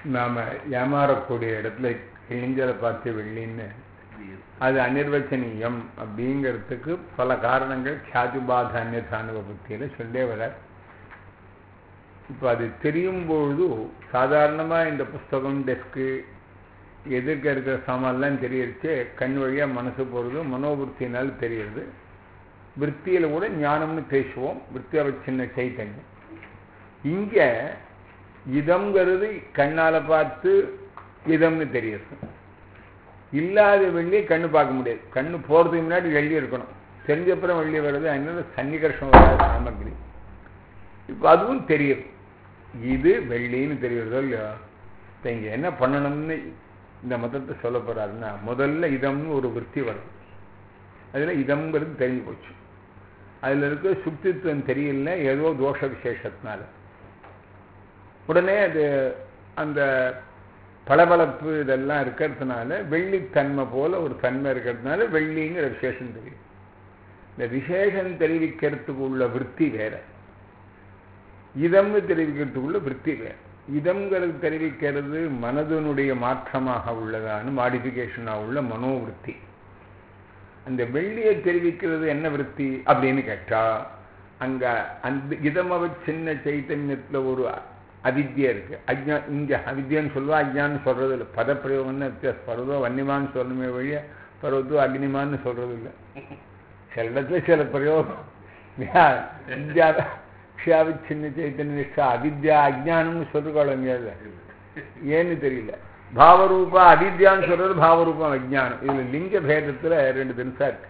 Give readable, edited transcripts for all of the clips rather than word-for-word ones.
நாம் ஏமாறக்கூடிய இடத்துல கிழிஞ்சலை பார்த்து வெள்ளின்னு அது அனிர்வச்சனீயம் அப்படிங்கிறதுக்கு பல காரணங்கள் க்ஷாதிபாத அந்நியதானுபவத்தியில் சொல்லே வர. இப்போ அது தெரியும் பொழுது சாதாரணமாக இந்த புஸ்தகம் டெஸ்க்கு எதிர்க்க இருக்கிற சாமான்லாம் தெரியறச்சு கண் வழியாக மனசு போகிறது, மனோவிற்த்தினால் தெரியுது. விற்த்தியில் கூட ஞானம்னு பேசுவோம், விற்த்தியவச்சின்ன சைத்தன்யம். இங்கே இதம்ங்கிறது கண்ணால் பார்த்து இதம்னு தெரியுது. இல்லாத வெள்ளியை கண்ணு பார்க்க முடியாது. கண்ணு போகிறதுக்கு முன்னாடி வெள்ளி இருக்கணும், தெரிஞ்சப்புறம் வெள்ளி வருது, அதனால சன்னிகர்ஷம் வராது சாமகிரி. இப்போ அதுவும் தெரியுது, இது வெள்ளின்னு தெரியுறதோ இல்லையோ. இப்போ இங்கே என்ன பண்ணணும்னு இந்த மதத்தை சொல்ல போகிறாருன்னா, முதல்ல இதம்னு ஒரு விற்பி வருது, அதில் இதம்ங்கிறது தெரிஞ்சு போச்சு. அதில் இருக்க சுக்தித்துவம் தெரியல, ஏதோ தோஷ விசேஷத்தினால உடனே அது அந்த பளபளப்பு இதெல்லாம் இருக்கிறதுனால வெள்ளித்தன்மை போல ஒரு தன்மை இருக்கிறதுனால வெள்ளிங்கிற விசேஷம் தெரியும். இந்த விசேஷம் தெரிவிக்கிறதுக்கு உள்ள விற்பி வேற, இதம்னு தெரிவிக்கிறதுக்குள்ள விற்பி வேற. இதம்ங்கிறது தெரிவிக்கிறது மனதனுடைய மாற்றமாக உள்ளதான்னு மாடிஃபிகேஷனாக உள்ள மனோவிற்பி. அந்த வெள்ளியை தெரிவிக்கிறது என்ன விற்பி அப்படின்னு கேட்டா, அங்கே அந்த இதமவ சின்ன சைத்தன்யத்தில் ஒரு அவித்யா இருக்கு. அஜ்ஞா, இங்கே அவித்யான்னு சொல்லுவா, அஜ்ஞான்னு சொல்றது இல்லை. பதப்பிரயோகம்னு வித்தியாசப்படுறதோ வன்னிமான்னு சொல்லணுமே வழிய பருவத்தோ அக்னிமான்னு சொல்றது இல்லை. சில இடத்துல சில பிரயோகம் சின்ன சைத்தன்ய நிஷ்டா அவித்யா அஜ்ஞானம்னு சொல்லிருக்கோம், ஏன்னு தெரியல. பாவரூபா அவித்யான்னு சொல்றது பாவரூபம் அஜ்ஞானம். இதுல லிங்க பேதத்துல ரெண்டு பெருசா இருக்கு.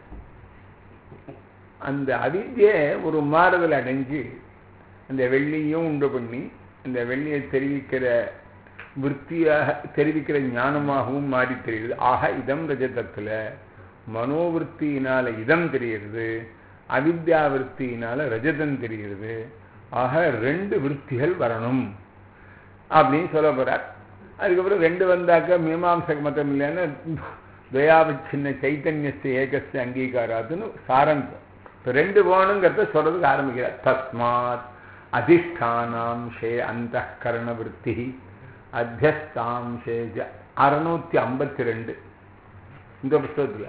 அந்த அவித்யை ஒரு மாறுதல் அடைஞ்சு அந்த வெள்ளியும் உண்டு பண்ணி இந்த வெள்ளியை தெரிவிக்கிற விற்த்தியாக தெரிவிக்கிற ஞானமாகவும் மாறி தெரியுது. ஆக இதம் ரஜதத்துல மனோவிற்த்தியினால இதம் தெரிகிறது, அவித்யா விற்த்தியினால ரஜதம் தெரிகிறது. ஆக ரெண்டு விற்த்திகள் வரணும் அப்படின்னு சொல்ல போறார். அதுக்கப்புறம் ரெண்டு வந்தாக்க மீமாம்சக மதம் இல்லைன்னு துவயாவிச்சின்ன சைத்தன்யஸ்து ஏகஸ்து அங்கீகாராத்துன்னு சாரந்தம். இப்போ ரெண்டு போகணுங்கிறத சொல்றதுக்கு ஆரம்பிக்கிறார். தஸ்மாத் அதிஷ்டானாம்சே அந்தఃகரண விற்பி அத்தியஸ்தாம்சே 652 இந்த புஸ்தகத்தில்.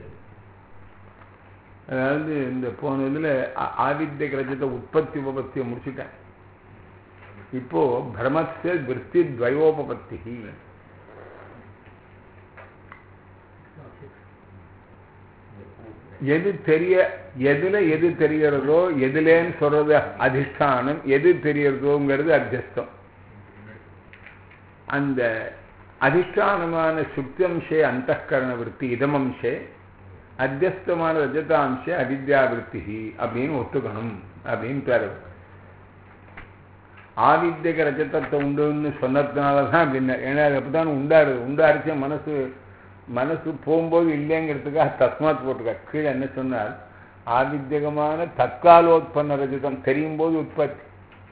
அதாவது இந்த போன இதில் ஆவித்ய கிரஜத்தை உற்பத்தி உபபத்தியை முடிச்சுட்டேன். இப்போ பிரமஸ்ய விற்பி துவயோபபத்தி. எது தெரிய எதுல எது தெரியறதோ எதுலேன்னு சொல்றது அதிஷ்டானம், எது தெரியறதோங்கிறது அத்தியஸ்தம். அந்த அதிஷ்டானமான சுக்தம்சே அந்தःகரண விற்பி இதமம்சே, அத்தியஸ்தமான ரஜதாம்சே அவித்யா விற்பி அப்படின்னு ஒத்துக்கணும் அப்படின்னு பேர். ஆவித்யக ரஜதத்தை உண்டுன்னு சொன்னதுனால தான் அப்படின்னா, ஏன்னா அது அப்படித்தான் உண்டாருது. உண்டாரிச்ச மனசு போகும்போது இல்லைங்கிறதுக்காக தஸ்மாத் போட்டுக்க. கீழே என்ன சொன்னால், ஆவித்யகமான தற்காலோத்பன்ன ரஜதம் தெரியும் போது உற்பத்தி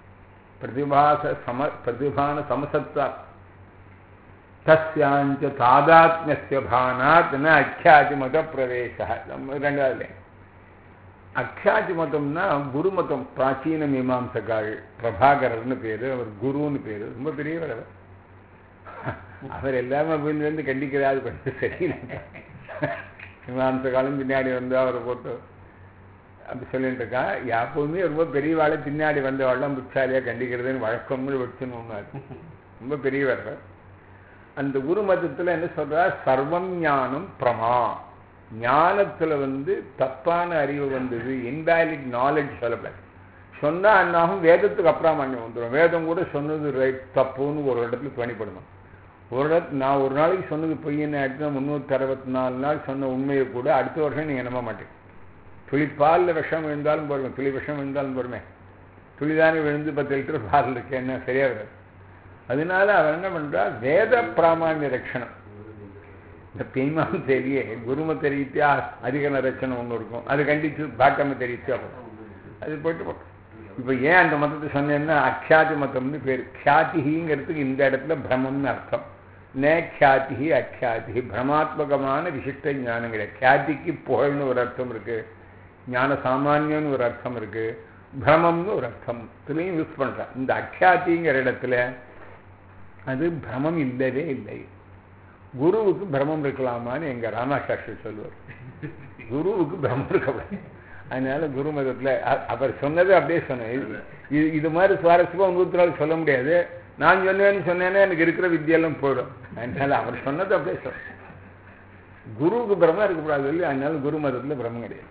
பிரதிபான சமசத்தா தஸ்யாஞ்ச தாதாத்மிய பானாத் அக்யாதி மத பிரவேச. ரெண்டாவது அக்யாதி மதம்னா குரு மதம். பிராச்சீன மீமாம்சகாள் பிரபாகரர்னு பேரு, அவர் குருன்னு பேரு, ரொம்ப பெரியவர் அவர். அவர் எல்லாமே அப்படின்னு கண்டிக்கிறாரு, கொஞ்சம் சரியில்லை. மீமாம்சகாலும் பின்னாடி வந்து அவரை போட்டு அப்படி சொல்லிட்டு இருக்கா. எப்பவுமே ரொம்ப பெரியவாளை பின்னாடி வந்தவாள்லாம் புச்சாலியா கண்டிக்கிறதுன்னு வழக்கம்னு வச்சுன்னு ஒண்ணாரு. ரொம்ப பெரியவர். அந்த குரு மதத்துல என்ன சொல்றார், சர்வம் ஞானம் பிரமா. ஞானத்துல தப்பான அறிவு வந்தது, இன்வேலிட் நாலேஜ் சொல்லப்படாது. சொன்னா அண்ணாகும் வேதத்துக்கு அப்பிராமணியம் வந்துடும். வேதம் கூட சொன்னது ரைட் தப்புன்னு ஒரு இடத்துல துணிப்படணும். ஒரு இடத்துல நான் ஒரு நாளைக்கு சொன்னது பொய்ன்னு ஆயிடுச்சுன்னா 364 நாள் சொன்ன உண்மையை கூட அடுத்த வருஷம் நீங்க நம்ப மாட்டேங்க. துளிப்பாலில் விஷம் விழுந்தாலும் போருமே, துளி விஷம் விழுந்தாலும் போருமே, துளிதானே விழுந்து 10 லிட்டர் பால் இருக்கு, என்ன சரியா வராது. அதனால அவர் என்ன பண்றார், வேத பிராமான்ய ரட்சணம். இந்த பீமான் தெரியே குரும தெரிவித்தா அதிகன ரச்சனை ஒன்று இருக்கும், அது கண்டிச்சு பாக்கம தெரிவிச்சு அது போயிட்டு போட்டோம். இப்போ ஏன் அந்த மதத்தை சொன்னேன்னா, அக்ஷாதி மதம்னு பேர். க்ஷாதிங்கிறதுக்கு இந்த இடத்துல பிரமம்னு அர்த்தம். நே க்ஷாதி அக்ஷாதி, பிரமாத்மகமான விசிஷ்ட ஞானம் கிடையாது. க்ஷாதிக்கு புகழ்னு ஒரு அர்த்தம் இருக்கு, ஞான சாமானியம்னு ஒரு அர்த்தம் இருக்கு, பிரமம்னு ஒரு அர்த்தம் இதுலையும் யூஸ் பண்றான். இந்த அக்ஷாதிங்கிற இடத்துல அது பிரமம் இல்லவே இல்லை. குருவுக்கு பிரமம் இருக்கலாமான்னு எங்க ராமசாஸ்திரி சொல்லுவார். குருவுக்கு பிரமம் இருக்கக்கூடாது. அதனால குரு மதத்தில் அவர் சொன்னது அப்படியே சொன்னேன். இது மாதிரி சுவாரஸ்யமா 100 நாள் சொல்ல முடியாது. நான் சொன்னேன்னா எனக்கு இருக்கிற வித்தியெல்லாம் போயிடும். அதனால அவர் சொன்னது அப்படியே சொல்ல. குருவுக்கு பிரம்மம் இருக்கக்கூடாது இல்லை. அதனால குரு மதத்தில் பிரம்மம் கிடையாது.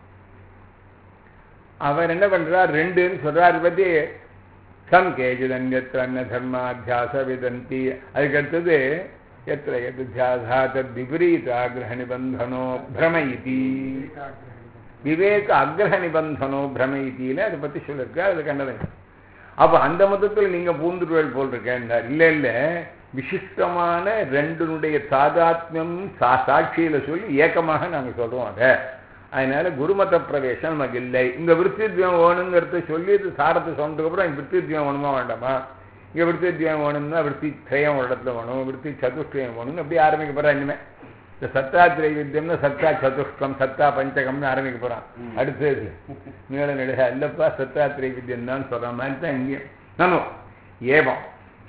அவர் என்ன பண்றார், 2ன்னு சொல்றார். அதை பத்தி சம் கேஜிதன்யத்திர அன்ன தர்மாத்தியாச விதந்தி. அதுக்கு அடுத்தது எத்திர எத்தியாசா தத் விபரீத ஆக்ரஹ நிபந்தனோ பிரமயிதி. விவேக அக்ரஹ நிபந்தனோ பிரமயித்தின்னு அதை பத்தி சொல்லியிருக்க. அது கண்டது. அப்ப அந்த மதத்தில் நீங்க பூந்துருவேல் போல் இருக்கேன். இல்லை விசிஷ்டமான 2னுடைய தாதாத்மியம் சாட்சியில சொல்லி ஏக்கமாக நாங்க சொல்றோம். அதை அதனால குருமத பிரவேசம் நமக்கு இல்லை. இங்க விருத்தித்வயம் வேணுங்கிறத சொல்லி இது சாரத்தை சொன்னதுக்கு அப்புறம் இங்க விருத்தித்வயம் வேணுமா வேண்டாமா? இங்க விருத்தித்வயம் வேணும்னா விருத்தி திரயம் ஒரு இடத்துல வேணும், விருத்தி சதுஷ்டயம் வேணும்னு அப்படி ஆரம்பிக்க போறான். இனிமே இந்த சத்தா திரைவித்தியம்னா சத்தா சதுஷ்டம் சத்தா பஞ்சகம்னு ஆரம்பிக்க போறான். அடுத்தது மேல நடுக அல்லப்பா சத்தா திரைவித்தியம் தான் சொல்ற மாதிரி தான் இங்கேயும் நானும் ஏவம்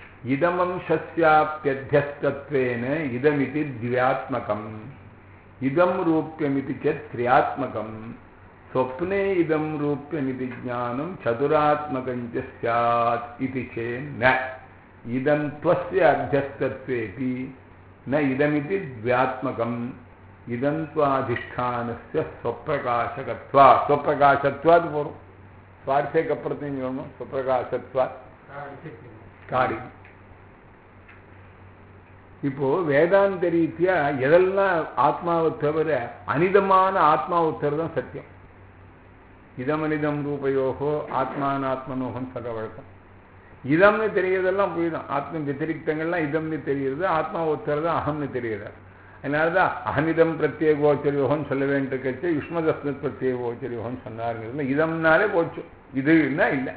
இதமம்சஸ்யாப்யத்யஸ்தத்வேன இதமிதி திவ்யாத்மகம் இதம் ரூப்யமிதி சேத் திரியாத்மகம் ஸ்வப்னே இதம் ரூப்யமிதி ஞானம் சதுராத்மகஞ்ச ஸ்யாத் இதி சேன இதம் த்வஸ்ய அத்யஸ்தத்வேபி ந இதமிதி திவ்யாத்மகம் இதம் த்வாதிஷ்டானஸ்ய ஸ்வப்பிரகாசகத்வா. ஸ்வப்பிரகாசத்வாது போறோம். சுவார்த்தேக்கு அப்புறத்தையும் சொல்லணும். ஸ்வப்பிரகாசத்வா காடி. இப்போ வேதாந்த ரீதியா எதெல்லாம் ஆத்மாவை தவிர அனிதமான ஆத்மாவை தவிர தான் சத்தியம். இதமனிதம் ரூபயோகோ ஆத்மானாத்மனோகம் சக வழக்கம். இதம்னு தெரியறதெல்லாம் போய்தான். ஆத்ம வத்திரிக்தங்கள்லாம் இதம்னு தெரியுது. ஆத்மா ஒருத்தர் தான் அகம்னு தெரியுது. அதனாலதான் அகமிதம் பிரத்யேகோச்சரியோகம்னு சொல்ல வேண்டியிருக்கச்சு யுஷ்மதஸ்மித் பிரத்யேகோச்சரியோகம்னு சொன்னாருங்கிறதுல இதம்னாலே போச்சு. இதுன்னா இல்லை,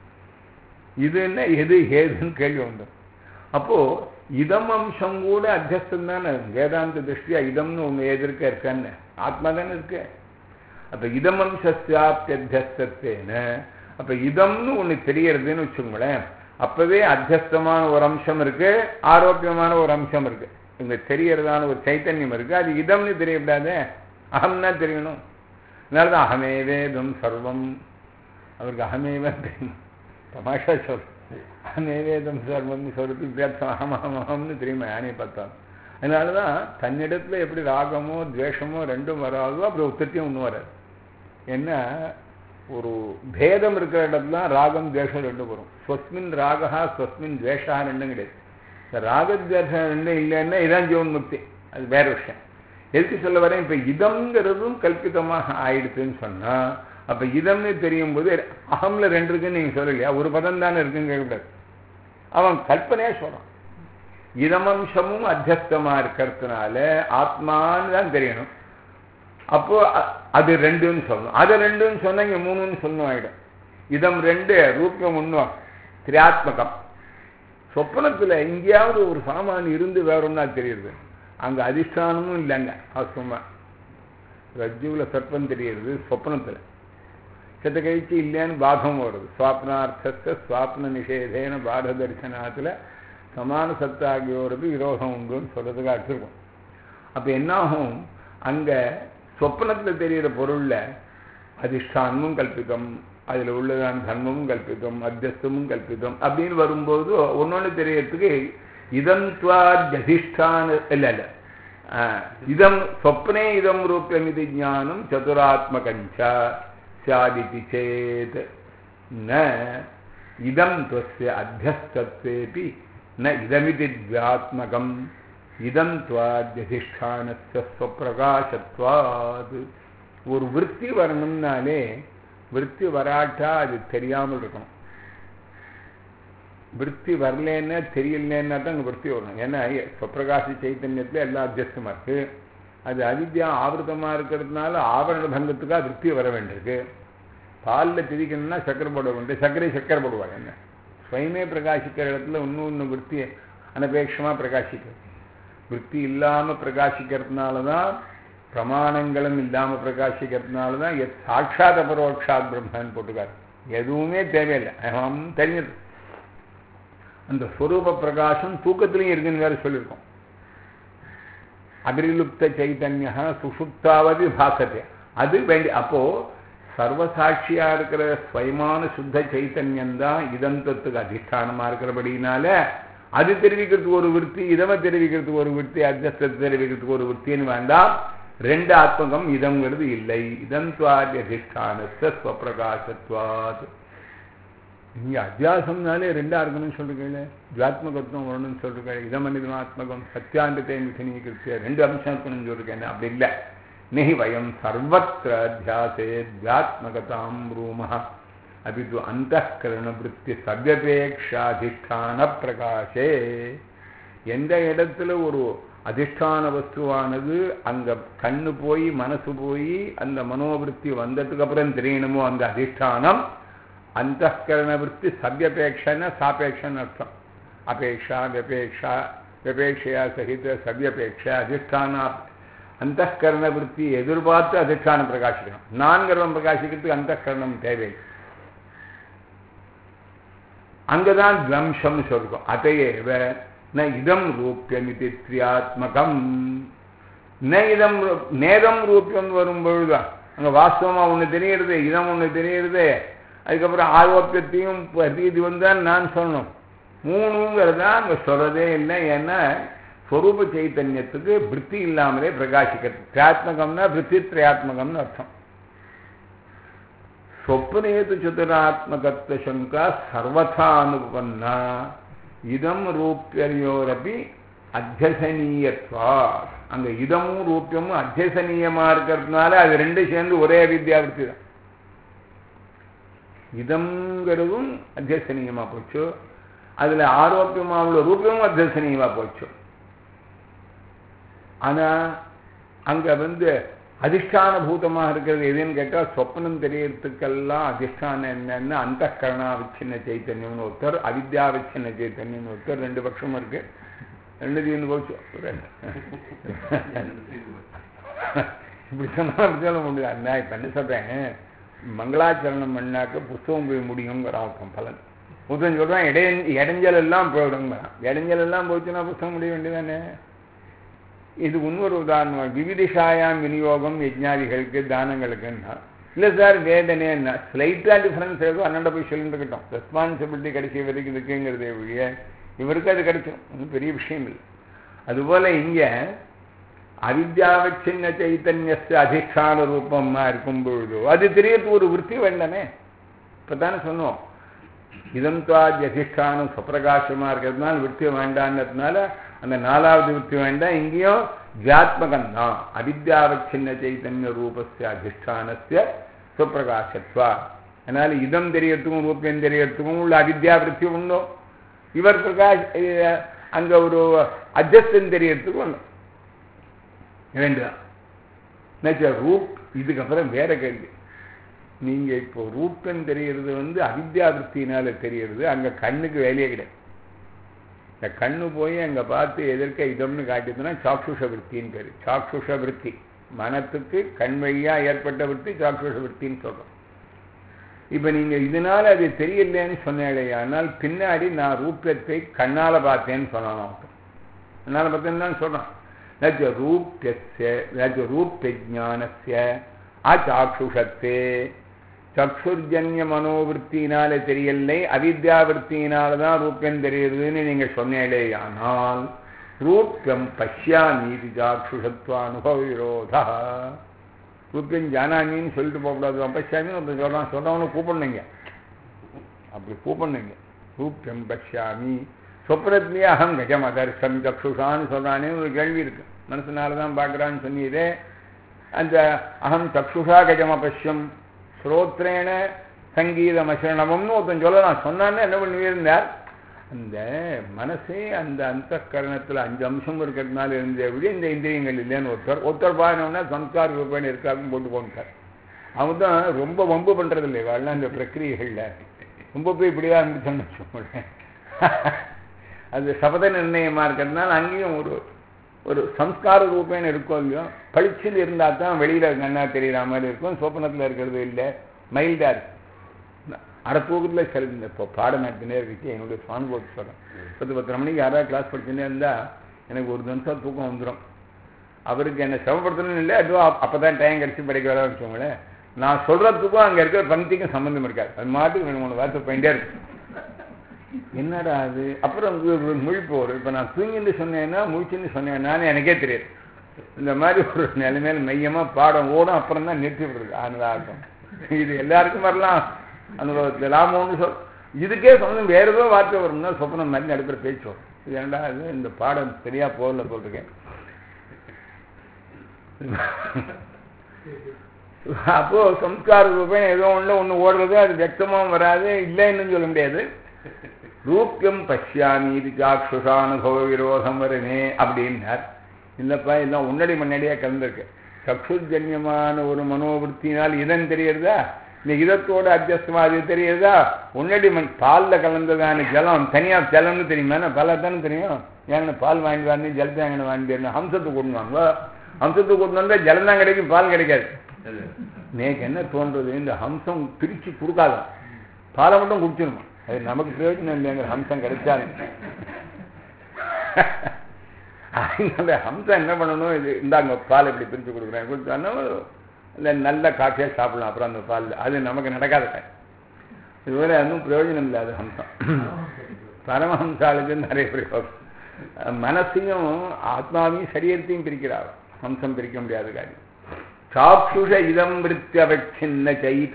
இதுன்னா எது ஏதுன்னு கேள்வி உண்டு. அப்போ இதம் அம்சம் கூட அத்தியஸ்தம் தானே வேதாந்த திருஷ்டியா. இதம்னு ஒன்று எதிர்க்க இருக்கான்னு ஆத்மா தானே இருக்கு. அப்ப இதம் அம்சஸ்யாப்தியத்தியஸ்தேன அப்ப இதம்னு ஒண்ணு தெரியறதுன்னு வச்சுக்கோங்களேன். அப்பவே அத்தியஸ்தமான ஒரு அம்சம் இருக்கு, ஆரோக்கியமான ஒரு அம்சம் இருக்கு. இங்க தெரியறதான ஒரு சைத்தன்யம் இருக்கு. அது இதம்னு தெரியக்கூடாது, அகம்னா தெரியணும். அதனாலதான் அகமே வேதம் சர்வம். அவருக்கு அகமேவ தெரியும். தமாஷா சொல் அகமே வேதம் சர்வம்னு சொல்றது வித்தியாசம். அகம் அகம் அகம்னு தெரியுமா யானையை பார்த்தாலும். அதனாலதான் தன்னிடத்துல எப்படி ராகமோ துவேஷமோ ரெண்டும் வராதோ அப்படி உற்பத்தியும் ஒன்றும் வராது. ஏன்னா ஒரு பேதம் இருக்கிற இடத்துல ராகம் துவேஷம் ரெண்டும் வரும். ஸ்வஸ்மின் ராகா ஸ்வஸ்மின் துவேஷா ரெண்டும் கிடையாது. இந்த ராகத்வேஷம் ரெண்டும் இல்லைன்னா இதான் ஜீவன் முக்தி. அது வேற விஷயம். எதுக்கு சொல்ல வரேன், இப்ப இதம்ங்கிறதும் கல்பிதமாக ஆயிடுச்சுன்னு சொன்னா அப்ப இதம்னு தெரியும் போது அகம்ல 2 இருக்குன்னு நீங்க சொல்லலையா, ஒரு பதம் தானே இருக்குன்னு கேட்கக்கூடாது. அவன் கல்பனையா சொல்றான். இதமம்சமும் அத்தியஸ்தமா இருக்கிறதுனால ஆத்மான்னு தான் தெரியணும். அப்போ அது 2ன்னு சொல்லணும். அதை 2ன்னு சொன்னா இங்க 3ன்னு சொல்லணும் ஆயிடும். இதம் 2 ரூபியம் 1 திரியாத்மகம். சொப்பனத்துல எங்கேயாவது ஒரு சாமான் இருந்து வேற ஒன்னா தெரியுது. அங்க அதிஷ்டானமும் இல்லைங்க. சும்மா ரஜ்ஜுல சர்ப்பம் தெரியுது, சொப்பனத்துல செத்த கழிச்சு இல்லைன்னு பாகம் வருது. சுவாப்னார்த்த சுவாப்ன நிஷேதேன பாத தரிசனத்துல சமான சத்தாகியோருக்கு விரோதம் உண்டுன்னு சொல்றதுக்கு அடிச்சிருக்கும். அப்ப என்னாகும், அங்க சொப்பனத்துல தெரிகிற பொருள்ல அதிஷ்டானமும் கல்பிதம், அதுல உள்ளதான தர்மமும் கல்பிதம், அத்தியஸ்தமும் கல்பிதம் அப்படின்னு வரும்போது ஒன்னொன்னு தெரியறதுக்கு இதம் துவாதிஷ்டான இல்ல இதம் சொப்னே இதம் ரூபியமிதி ஞானம் சதுராத்மகஞ்சா சாதிதி சேத் ந இதம் துவஸ்ய அத்தியஸ்தத்வேபி ந இதமிதி திவ்யாத்மகம் இதம் துவாதிஷ்டானஸ்ய ஸ்வப்பிரகாசத்வாத். ஒரு விருத்தி வரணும்னாலே விருத்தி வராட்டா அது தெரியாமல் இருக்கணும். விருத்தி வரலன்னா தெரியலன்னா தான் அங்கே விருத்தி வரணும். ஏன்னா ஸ்வப்பிரகாச சைத்தன்யத்துல எல்லா அத்தியஸ்தமா இருக்கு. அது அவித்யா ஆவிரதமா இருக்கிறதுனால ஆவரண பங்கத்துக்காக விருத்தி வர வேண்டியிருக்கு. பாலில் திதிக்கணும்னா சக்கரை போட வேண்டிய சக்கரை போடுவாங்க. என்ன ஸ்வயமே பிரகாசிக்கிற இடத்துல இன்னொன்று விருத்தி அனபேட்சமா பிரகாசிக்கிறது. விருத்தி இல்லாம பிரகாசிக்கிறதுனாலதான், பிரமாணங்களும் இல்லாம பிரகாசிக்கிறதுனாலதான் சாட்சாத் அபரோக்ஷாத் பிரம்மன்னு போட்டுக்காரு. எதுவுமே தேவையில்லை, அகம் தெரிஞ்சது. அந்த ஸ்வரூப பிரகாசம் தூக்கத்திலையும் இருக்குன்னு வேற சொல்லியிருக்கோம். அபிரிலுப்த சைதன்யா சுஷுப்தாவது பாசத்தை அது வேண்டி. அப்போ சர்வசாட்சியா இருக்கிற ஸ்வயமான சுத்த சைத்தன்யம் தான் இதந்தத்துக்கு அதிஷ்டானமா இருக்கிறபடினால அது தெரிவிக்கிறதுக்கு ஒரு விற்பி, இதம தெரிவிக்கிறதுக்கு ஒரு விற்பி, அத்தியஸ்தத்தை தெரிவிக்கிறதுக்கு ஒரு விற்பின்னு வேண்டாம். ரெண்டு ஆத்மகம் இதங்கிறது இல்லை. இதந்த்வாதி அதிஷ்டானத்தை ஸ்வப்பிரகாசத்வாத். நீங்க அத்தியாசம்னாலே ரெண்டா இருக்கணும்னு சொல்றீங்க, ஜாத்மகத்துவம் வரணும்னு சொல்றீங்க, இதமனிதமாத்மகம் சத்தியாந்தத்தை மிசனீகிருத்திய ரெண்டு அம்சம் இருக்கணும்னு சொல்றீங்க. அப்படி இல்லை. நெஹி வயம் சர்வத்திர அத்தியாசே ஜாத்மகதாம் ரூமஹ அபிது அந்தఃகரண விருத்தி சவ்யபேக்ஷாதிஷ்டான பிரகாசே. எந்த இடத்துல ஒரு அதிஷ்டான வஸ்துவானது அங்க கண்ணு போய் மனசு போய் அந்த மனோவிருத்தி வந்ததுக்கு அப்புறம் தெரியணுமோ அந்த அதிஷ்டானம் அந்தఃகரண விருத்தி சவ்யபேக்ஷன சாபேக்ஷன்னு அர்த்தம். அபேக்ஷா வியபேக்ஷா வியபேட்சையா சகித சவ்யபேக்ஷ அதிஷ்டான அந்தःகரண விருத்தி எதிர்பார்த்து அதிஷ்டானம் பிரகாசிக்கணும். நான்கரணம் பிரகாசிக்கிறதுக்கு அந்தःகரணம் தேவை. அங்கதான் துவம்சம் சொல்றோம். அதையேவ ந இதம் ரூபியமிதி த்ரியாத்மகம். ந இதம் நேதம் ரூபியம் வரும்பொழுதுதான் அங்க வாஸ்தவமா ஒண்ணு தெரியுறது, இதம் ஒண்ணு தெரியுறது, அதுக்கப்புறம் ஆரோப்பியத்தையும் இது வந்தான் நான் சொல்லணும். மூணுங்கிறதா அங்க சொல்றதே இல்லை. ஏன்னா ஸ்வரூப சைத்தன்யத்துக்கு விற்பி இல்லாமலே பிரகாசிக்கிறது. திரியாத்மகம்னா விற்பி திரியாத்மகம்னு அர்த்தம். சொப்னேது சதுராத்மகத்வ சங்கா சர்வதா அனுபன்னா இதம் ரூபியோரபி அத்தியசனீயத்வா. அங்க இதமும் ரூபியமும் அத்தியசனீயமா இருக்கிறதுனால அது ரெண்டு சேர்ந்து ஒரே அவித்யாவிருத்தி தான். இதம்ங்கிறதும் அத்தியசனீயமா போச்சு, அதுல ஆரோக்கியமா உள்ள ரூபியமும் அத்தியசனீயமா போச்சு. ஆனா அங்க அதிஷ்டான பூதமாக இருக்கிறது எதுன்னு கேட்டா சொப்னம் தெரியறதுக்கெல்லாம் அதிஷ்டானம் என்னன்னு அந்தःகரணாவிச்சின்ன சைத்தன்யம்னு ஒருத்தர், அவித்யாவிச்சின்ன சைத்தன்யம்னு ஒருத்தர். ரெண்டு பட்சமும் இருக்கு. ரெண்டு தீர்ந்து போச்சு. இப்படி சொன்னா அப்படி சொல்ல முடியாது. நான் இப்ப என்ன சொல்றேன், மங்களாச்சரணம் பண்ணாக்க புஸ்தகம் போய் முடியுங்கிறான் பலன். புத்தகம் சொல்றான் இடைஞ்சல் எல்லாம் போயிடுங்க. இடைஞ்சல் எல்லாம் போச்சுன்னா புஸ்தகம் முடிய வேண்டியதானே. இது இன்னொரு உதாரணம். விவிதிஷாயாம் விநியோகம் யஜ்ஞாதிகளுக்கு தானங்களுக்குன்னா இல்லை சார் வேதனைன்னா ஸ்லைட்டா டிஃபரன்ஸ் ஏதோ அண்ணாண்ட போய் சொல்லிட்டு இருக்கட்டும். ரெஸ்பான்சிபிலிட்டி கிடைச்ச வரைக்கும் இருக்குங்கிறதே ஒழிய இவருக்கு அது கிடைச்சிடும், ஒன்றும் பெரிய விஷயம் இல்லை. அதுபோல இங்க அவித்யாவச்சின்ன சைத்தன்யத்தை அதிஷ்டான ரூபமா இருக்கும் பொழுதோ அது தெரியறது ஒரு விற்பி வேண்டாமே. இப்பதானே சொன்னோம், இதந்த்வாதி அதிஷ்டானம் சுப்பிரகாசமா இருக்கிறதுனால விற்பி வேண்டான்றதுனால அந்த நாலாவது விற்பி வேண்டாம். இங்கேயும் ஜாத்மகம் தான் அவித்யாவச்சின்ன சைத்தன்ய ரூபஸ்ய அதிஷ்டானஸ்ய சுப்பிரகாசத்வா. அதனால இதம் தெரியறதுக்கும் ரூபியம் தெரியறதுக்கும் உள்ள அவித்யாவிருத்தி உண்டும். இவர் பிரகாஷ் அங்க ஒரு அட்ஜஸ்டன் தெரியறதுக்கும் உண்டும். வேண்டாம் ரூப். இதுக்கப்புறம் வேற கேள்வி. நீங்க இப்போ ரூபம் தெரியறது அவித்யாவிருத்தினால தெரியறது. அங்க கண்ணுக்கு வேலையே கிடையாது. இந்த கண்ணு போய் அங்க பார்த்து எதிர்க்க இதம்னு காட்டுதுன்னா சாக்ஷுஷ விற்த்தின்னு பேரு. சாக்ஷுஷ விற்பி மனத்துக்கு கண் வழியா ஏற்பட்ட விற்பி சாக்ஷுஷ விற்த்தின்னு சொல்றோம். இப்ப நீங்க இதனால அது தெரியலைன்னு சொன்னேன். ஆனால் பின்னாடி நான் ரூபத்தை கண்ணால பார்த்தேன்னு சொல்லணும். கண்ணால பார்த்தேன்னு தான் சொல்றான். ரூப்யஜானஸ்ய அச்சாக்ஷுஷத்தே சக்ஷுர்ஜன்ய மனோவிற்த்தினால தெரியலை, அவித்யாவிற்த்தினால்தான் ரூபியம் தெரியுதுன்னு நீங்க சொன்னேளே. ஆனால் ரூபியம் பஷ்யாமீதி சாக்ஷுஷத்வ அனுபவ விரோதா. ரூபியம் ஜானாமின்னு சொல்லிட்டு போகக்கூடாது. பஷ்யாமின்னு ஒருத்தர் சொல்றான், சொல்றவனு கூப்பிடுங்க, அப்படி கூப்பிடுங்க. ரூபியம் பஷ்யாமி சொப்னத்திலேயே அகம் கஜம் அதர்ஷம் சக்ஷுஷான்னு சொல்றானே ஒரு கேள்வி இருக்கு. மனசுனாலதான் பார்க்கறான்னு சொன்னீரே. அந்த அகம் சக்ஷுஷா கஜம் அபஷ்யம் ஸ்ரோத்ரேன சங்கீதம் அசரணம்னு ஒருத்தன் சொல்லலாம். சொன்னான்னு என்ன பண்ணியிருந்தார், அந்த மனசே அந்த அந்தःகரணத்துல 5 அம்சம் இருக்கிறதுனால இருந்தே விட இந்த இந்திரியங்கள் இல்லைன்னு ஒருத்தர் பாருன்னா சம்ஸ்கார ரூபாய் இருக்காருன்னு போட்டு போட்டார். அவங்க தான் ரொம்ப வம்பு பண்றது இல்லை. வரலாம் இந்த பிரக்கிரியைகள்ல ரொம்ப போய் இப்படிதான் இருந்துச்சோன்னு வச்சுக்கோங்களேன். அது சபத நிர்ணயமா இருக்கிறதுனால அங்கேயும் ஒரு சம்ஸ்கார ரூபேன்னு இருக்கும். இல்லையோ பளிச்சில் இருந்தால் தான் வெளியில கண்ணா தெரியற மாதிரி இருக்கும். சோப்பனத்தில் இருக்கிறது இல்லை, மைல்டா இருக்கு. அரை தூக்கத்தில் சில இப்போ பாடம் நடத்தினே இருக்கு. என்னுடைய அனுபவத்தை சொல்கிறேன். 10 மணிக்கு யாராவது கிளாஸ் படிச்சுட்டே இருந்தால் எனக்கு ஒரு நிமிஷம் தூக்கம் வந்துடும். அவருக்கு என்னை சிரமப்படுத்தணும்னு இல்லை, அதுவும் அப்போ தான் டைம் கிடச்சி படிக்க வர வச்சோங்களேன். நான் சொல்கிறதுக்கும் அங்கே இருக்கிற பந்திக்கும் சம்மந்தம் இருக்காது. அது மாட்டுக்கு 2-3 வார்த்தை போயிட்டே இருக்கு. என்னடா அது அப்புறம் முழிப்பு வரும். இப்போ நான் தூங்கின்னு சொன்னேன்னா முழிச்சுன்னு சொன்னேன்னான்னு எனக்கே தெரியாது. இந்த மாதிரி ஒரு நிலைமையில மையமாக பாடம் ஓடும், அப்புறம் தான் நிறுத்தி விடுறது. அதனால ஆகும் இது எல்லாருக்கும் வரலாம் அனுபவத்தில் லாபம்னு சொல். இதுக்கே சொன்ன வேற ஏதோ வார்த்தை வரும்னா சொப்பனம் மாதிரி நடுக்கிற பேச்சு வரும். இது ஏண்டா அது இந்த பாடம் சரியா போகல போட்டிருக்கேன். அப்போ சம்ஸ்கார ரூபம் ஏதோ ஒன்று ஓடுறது, அது வியக்தமாகவும் வராது, இல்லைன்னு சொல்ல முடியாது. ரூபியம் பஷ்யாமி சாக்ஷுஷானுபவ விரோதம் வருமே அப்படின்னார். இல்லப்பா எல்லாம் முன்னாடி முன்னாடியே கலந்துருக்கு. சக்ஷுஜன்யமான ஒரு மனோவிற்த்தினால் இதன் தெரியறதா, இந்த இதத்தோட அத்தியஸ்தமா அது தெரியுதா? முன்னாடி பாலில் கலந்ததான ஜலம் தனியாக ஜலம்னு தெரியுமா? பாலை தானே தெரியும். ஏன்னா பால் வாங்கிட்டு வாங்க, ஜலத்தை எங்கே வாங்கிட்டு ஹம்சத்துக்கு கொண்டு வாங்க. ஹம்சத்துக்கு கொண்டு வந்தால் ஜலம் தான் கிடைக்கும், பால் கிடைக்காது. நேக்கு என்ன தோன்றது, இந்த ஹம்சம் பிரித்து கொடுக்காத பாலை மட்டும் குடிச்சிடணும். அது நமக்கு பிரயோஜனம் இல்லைங்கிற ஹம்சம் கிடைச்சாலும். அதனால ஹம்சம் என்ன பண்ணணும், இது இந்தாங்க பால் எப்படி பிரித்து கொடுக்குறேன் கொடுத்தாலும் இல்லை நல்ல காஃபியாக சாப்பிடலாம். அப்புறம் அந்த பால் அது நமக்கு நடக்காத இதுவரை அதுவும் பிரயோஜனம் இல்லை. அது ஹம்சம் பரமஹம்சாளுக்கு நிறைய பிரயோகம். மனசையும் ஆத்மாவையும் சரீரத்தையும் பிரிக்கிறார். ஹம்சம் பிரிக்க முடியாத காரியம். சாக்ஷுஷ இதம் விருத்தியவச்சின்ன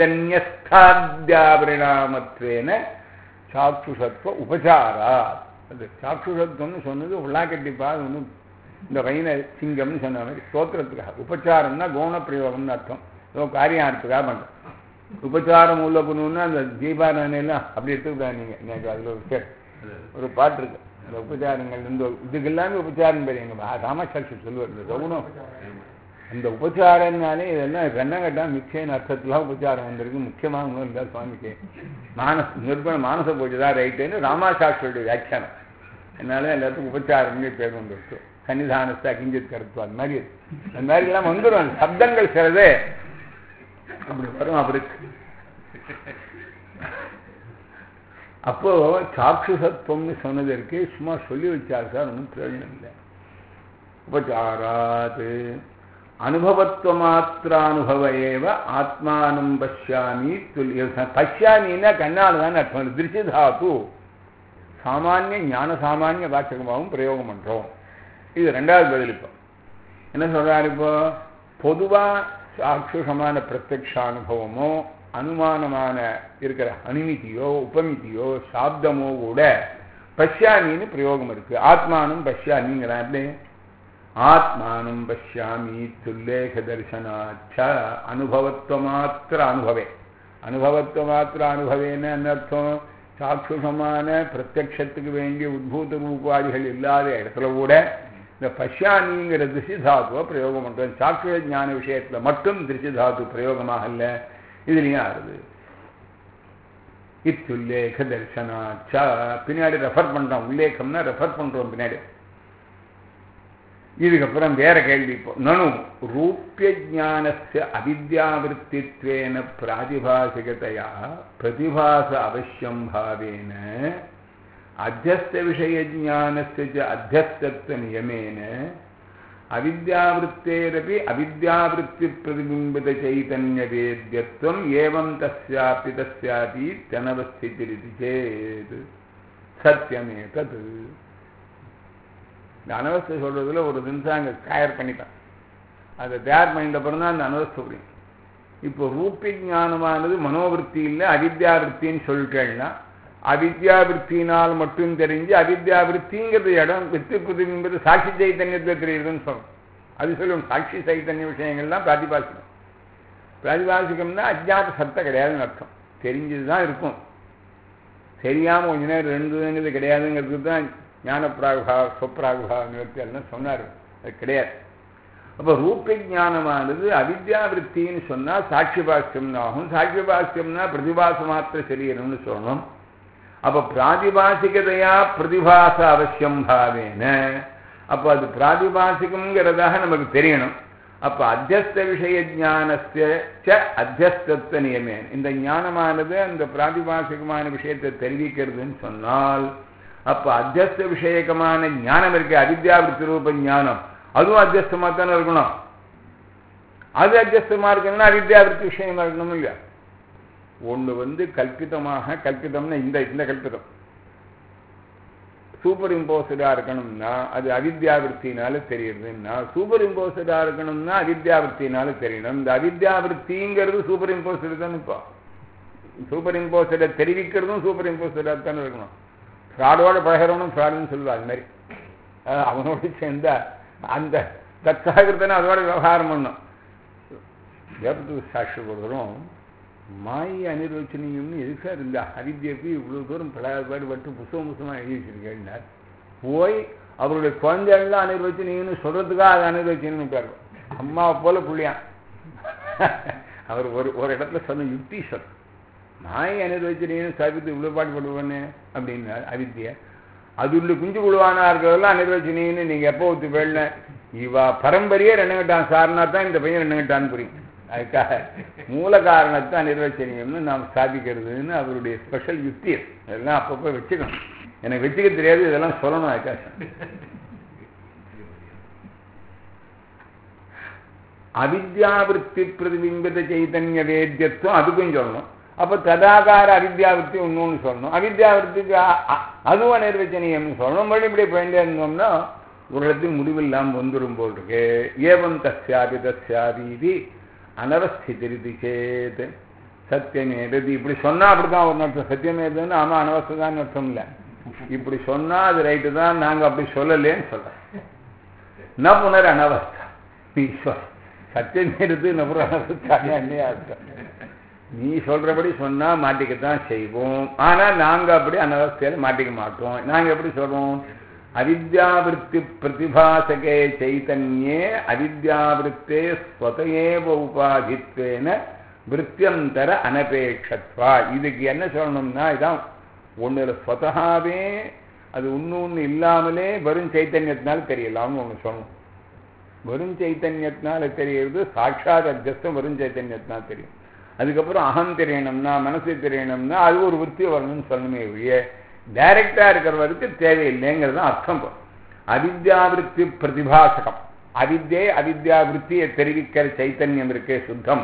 சைதன்யஸ்தாத்யாபரிணாமத்வேன சாக்ஷுஷத்துவ உபசாரா. அது சாக்ஷுஷத்துவம்னு சொன்னது உள்ளாக்கட்டிப்பா. அது ஒன்றும் இந்த வைன சிங்கம்னு சொன்ன மாதிரி ஸ்தோத்திரத்துக்காக. உபச்சாரம்னா கௌண பிரயோகம்னு அர்த்தம். ஏதோ காரியார்த்துக்காக பண்ணுறோம். உபச்சாரம் உள்ள பண்ணுன்னா அந்த தீபாராயணெல்லாம் அப்படி எடுத்துக்கிட்டா நீங்கள். எனக்கு அதில் ஒரு பாட்டு இருக்கு. அந்த உபச்சாரங்கள் இந்த இதுக்கு எல்லாமே உபச்சாரம் பெரிய எங்கள் ராமசாட்சி சொல்லுவார். இந்த கவுனம் அந்த உபச்சாரம்னாலே இதெல்லாம் ரெண்டங்கட்டா மிச்சைன்னு அர்த்தத்துலாம் உபச்சாரம் வந்திருக்கு. முக்கியமாக ஒன்றும் இல்லை சுவாமிக்கு நிர்பண மானச பூஜை தான் ரைட்டுன்னு ராமாசாஸ்திரியுடைய வியாக்கியானம். என்னால் எல்லாத்துக்கும் உபச்சாரம்னு பேர் வந்துருக்கு. சன்னிதானத்தை கிஞ்சித் கருத்து அது மாதிரி அந்த மாதிரிலாம் வந்துடும். சப்தங்கள் சிலதே அப்படி வரும் அவருக்கு. அப்போ சாக்ஷுசத்துவம்னு சொன்னதற்கு சும்மா சொல்லி வச்சார் சார், ஒன்றும் பிரயோஜனம் இல்லை. உபச்சாராது அனுபவத்துவமாத்திரானுபவ ஏவ ஆத்மானம் பஷ்யாமி துல்லிய. பஷ்யாமின்னா கண்ணால் தான் அர்த்தம். திருஷ்யதாத்து சாமானிய ஞான சாமானிய வாச்சகமாகவும் பிரயோகம் பண்ணுறோம். இது ரெண்டாவது பதில். இப்போ என்ன சொல்கிறாரு, இப்போ பொதுவாக சாட்சுஷமான பிரத்யக்ஷானுபவமோ அனுமானமான இருக்கிற அனுமிதியோ உபமிதியோ சாப்தமோ கூட பஷ்யாமின்னு பிரயோகம் இருக்குது. ஆத்மானம் பஷ்யாமிங்கிறான். எப்படி ஆத்மானம் பஷ்யாமி துல்லேக தர்சனாச்ச அனுபவத்துவமாத்திர அனுபவே. அனுபவத்துவமாத்திர அனுபவேன்னு என்ன அர்த்தம்? சாட்சுஷமான பிரத்யக்ஷத்துக்கு வேண்டிய உத்பூத ரூபாதிகள் இல்லாத இடத்துல கூட இந்த பஷ்யாமிங்கிற திருஷ்யதாத்துவ பிரயோகம் பண்ணுறோம். சாட்சுஷ ஞான விஷயத்தில் மட்டும் திருஷ்யதாத்து பிரயோகமாக இல்லை, இதுலேயும் ஆறுது. இத்துல்லேக தர்சனாச்ச பின்னாடி ரெஃபர் பண்ணுறோம். உல்லேகம்னா ரெஃபர் பண்ணுறோம் பின்னாடி. இதுக்கப்புறம் வேற கேள்வி. இப்போ நனு ரூபிய ஜானஸ்ய அவித்யாவிருத்தித்வேன பிராதிபாசிகதையா பிரதிபாச அவசியம் பாவேன அத்தியஸ்த விஷய ஜானஸ்ய அத்தியஸ்தத்வ நியமேன அவித்யாவிருத்தேரபி அவித்யாவிருத்தி பிரதிபிம்பித சைதன்ய வேத்யத்வம் ஏவம் தஸ்யாபி தஸ்யாபி தனவஸ்திதிரிதி சேத் சத்தியமேதது. இந்த அனவஸ்தை சொல்றதுல ஒரு நிமிஷம் அங்கே தயார் பண்ணிட்டான். அதை தயார் பண்ணிட்ட அப்புறம் தான் அந்த அனவஸ்தை புரியும். இப்போ ரூபி ஞானமானது மனோவிருத்தி இல்லை அவித்யாவிருத்தின்னு சொல்லிட்டேன்னா அவித்யாவிருத்தினால் மட்டும் தெரிஞ்சு அவித்யாவிருத்திங்கிறது இடம் வித்து புதுங்கிறது சாட்சி சைத்தன்யத்தை தெரியுதுன்னு சொல்லணும். அது சொல்லும் சாட்சி சைத்தன்ய விஷயங்கள்லாம் பிராதிபாசிகம். பிராதிபாசிகம்னா அஜ்ஞாத சத்தை கிடையாதுன்னு அர்த்தம். தெரிஞ்சதுதான் இருக்கும், தெரியாமல் கொஞ்ச நேரம் ரெண்டுங்கிறது கிடையாதுங்கிறது தான் ஞான பிராகுபா சொப்ராகுபா நிவர்த்தியெல்லாம் சொன்னார். அது கிடையாது. அப்போ ரூபி ஞானமானது அவித்யாவிருத்தின்னு சொன்னால் சாட்சி பாஷ்யம்னு ஆகும். சாட்சி பாஷ்யம்னா பிரதிபாச மாத்திர சரீரம்னு சொல்லணும். அப்போ பிராதிபாசிகதையா பிரதிபாச அவசியம் பாவேன. அப்போ அது பிராதிபாசிகங்கிறதாக நமக்கு தெரியணும். அப்ப அத்தியஸ்த விஷய ஞானஸ்ய அத்தியஸ்தத்துவ நியமேன், இந்த ஞானமானது அந்த பிராதிபாசிகமான விஷயத்தை தெரிவிக்கிறதுன்னு சொன்னால், அப்ப அத்தியஸ்த விஷயகமான ஞானம் இருக்கு, அவித்யாவிருத்தி ரூப ஞானம், அதுவும் அத்தியஸ்தமா தானே இருக்கணும். அது அத்தியஸ்தமா இருக்கணும்னா அவித்யாவிருத்தி விஷயமா இருக்கணும் இல்லையா? ஒண்ணு கல்பிதமாக, கல்பிதம்னா இந்த இந்த கல்பிதம் சூப்பர் இம்போசடா இருக்கணும்னா அது அவித்யாவிருத்தினால தெரியுதுன்னா, சூப்பர் இம்போசடா இருக்கணும்னா அவித்யாவிருத்தினால தெரியணும். இந்த அவித்யாவிருத்திங்கிறது சூப்பர் இம்போசடு தான். இப்போ சூப்பர் இம்போசடை தெரிவிக்கிறதும் சூப்பர் இம்போசடா தானே இருக்கணும். ஃப்ராடோட பழகிறவனும் ஃப்ராடுன்னு சொல்லுவா. அது மாதிரி அவனோட சேர்ந்தா அந்த தற்சாகிருத்தனை அதோட விவகாரம் பண்ணும். சாட்சி கொடுக்குறோம் மாயை அனிர்வச்சனீயம்னு எதுக்கு சார் இந்த அவித்யக்கு இவ்வளோ தூரம் பாடுபட்டு புத்தகமாக எழுதி வச்சிருக்கேன்னார். போய் அவருடைய குழந்தைகள்லாம் அனிர்வச்சனீயம்னு சொல்றதுக்காக அது அனிர்வச்சனீயம்னு பேர். அம்மாவை போல புள்ளியான். அவர் ஒரு இடத்துல சொன்ன யுக்தி சொல், மாயை அனிர்வச்சனீயம்னு சாப்பிட்டு இவ்வளோ பாடுபடுவேன்னு அப்படின்னார். அவித்யை அது உள்ள குஞ்சு குழுவானா இருக்கிறதெல்லாம் அனிர்வச்சனீயம்னு நீங்கள் எப்போ ஒத்து போயிடல, இவா பரம்பரையே ரெண்டுங்கிட்டான் சார்னா தான் இந்த பையன் ரெண்டுங்கிட்டான்னு புரியும். அதுக்காக மூல காரணத்தை அனிர்வச்சனீயம்னு நாம் சாதிக்கிறதுன்னு அவருடைய ஸ்பெஷல் யுக்தி. அதெல்லாம் அப்பப்போ வச்சுக்கணும். எனக்கு வச்சுக்க தெரியாது, இதெல்லாம் சொல்லணும். அதுக்காக அவித்யாவிருத்தி பிரதிபிம்பித சைதன்ய வேத்தியத்துவம் அதுக்கும் சொல்லணும். அப்போ ததாகார அவித்யாவிருத்தி ஒன்று சொல்லணும். அவித்யாவிருத்திக்கு அதுவும் அனிர்வச்சனீயம்னு சொல்லணும். மறுபடியும் இப்படி போயிட்டே இருந்தோம்னா ஒரு இடத்துக்கு முடிவில்லாமல் வந்துடும் போல் இருக்கு. ஏவம் தஸ்யாபி தஸ்யாபி அனவஸ்திதிருதி சேத் சத்தியமேதது. இப்படி சொன்னா அப்படிதான் ஒரு அர்த்தம். சத்தியமேதுன்னு ஆமா அனவஸ்தான் அர்த்தம் இல்லை. இப்படி சொன்னா அது ரைட்டு தான், நாங்க அப்படி சொல்லலேன்னு சொல்றோம். ந புனர் அனவஸ்தா நீ சொல் சத்தியமேது நபுர அனவஸ்தா என்ன அர்த்தம்? நீ சொல்றபடி சொன்னா மாட்டிக்கத்தான் செய்வோம். ஆனா நாங்க அப்படி அனவஸ்தையில மாட்டிக்க மாட்டோம். நாங்க எப்படி சொல்றோம்? அவித்யாவிருத்தி பிரதிபாசகே சைதன்யே அவித்யாவிருத்தே ஸ்வதயேவ உபாதித்வேன விருத்தியந்தர அனபேட்சத்வா. இதுக்கு என்ன சொல்லணும்னா, இதான் ஒன்றுல ஸ்வதகாவே அது ஒன்று இல்லாமலே வெறும் சைத்தன்யத்தினால தெரியலாம்னு ஒன்று சொல்லணும். வெறும் சைத்தன்யத்தினால தெரியறது சாட்சாத் அத்தியஸ்தம் வெறும் சைத்தன்யத்தினால தெரியும். அதுக்கப்புறம் அகம் தெரியணும்னா, மனசு தெரியணும்னா அது ஒரு விருத்தி வரணும்னு சொல்லணுமே ஒழிய டைரக்டா இருக்கிறவருக்கு தேவையில்லைங்கிறது அர்த்தம். அவித்யாவிருத்தி பிரதிபாசகம், அவித்யை அவித்யாவிருத்தியை தெரிவிக்கிற சைத்தன்யம் இருக்கே சுத்தம்.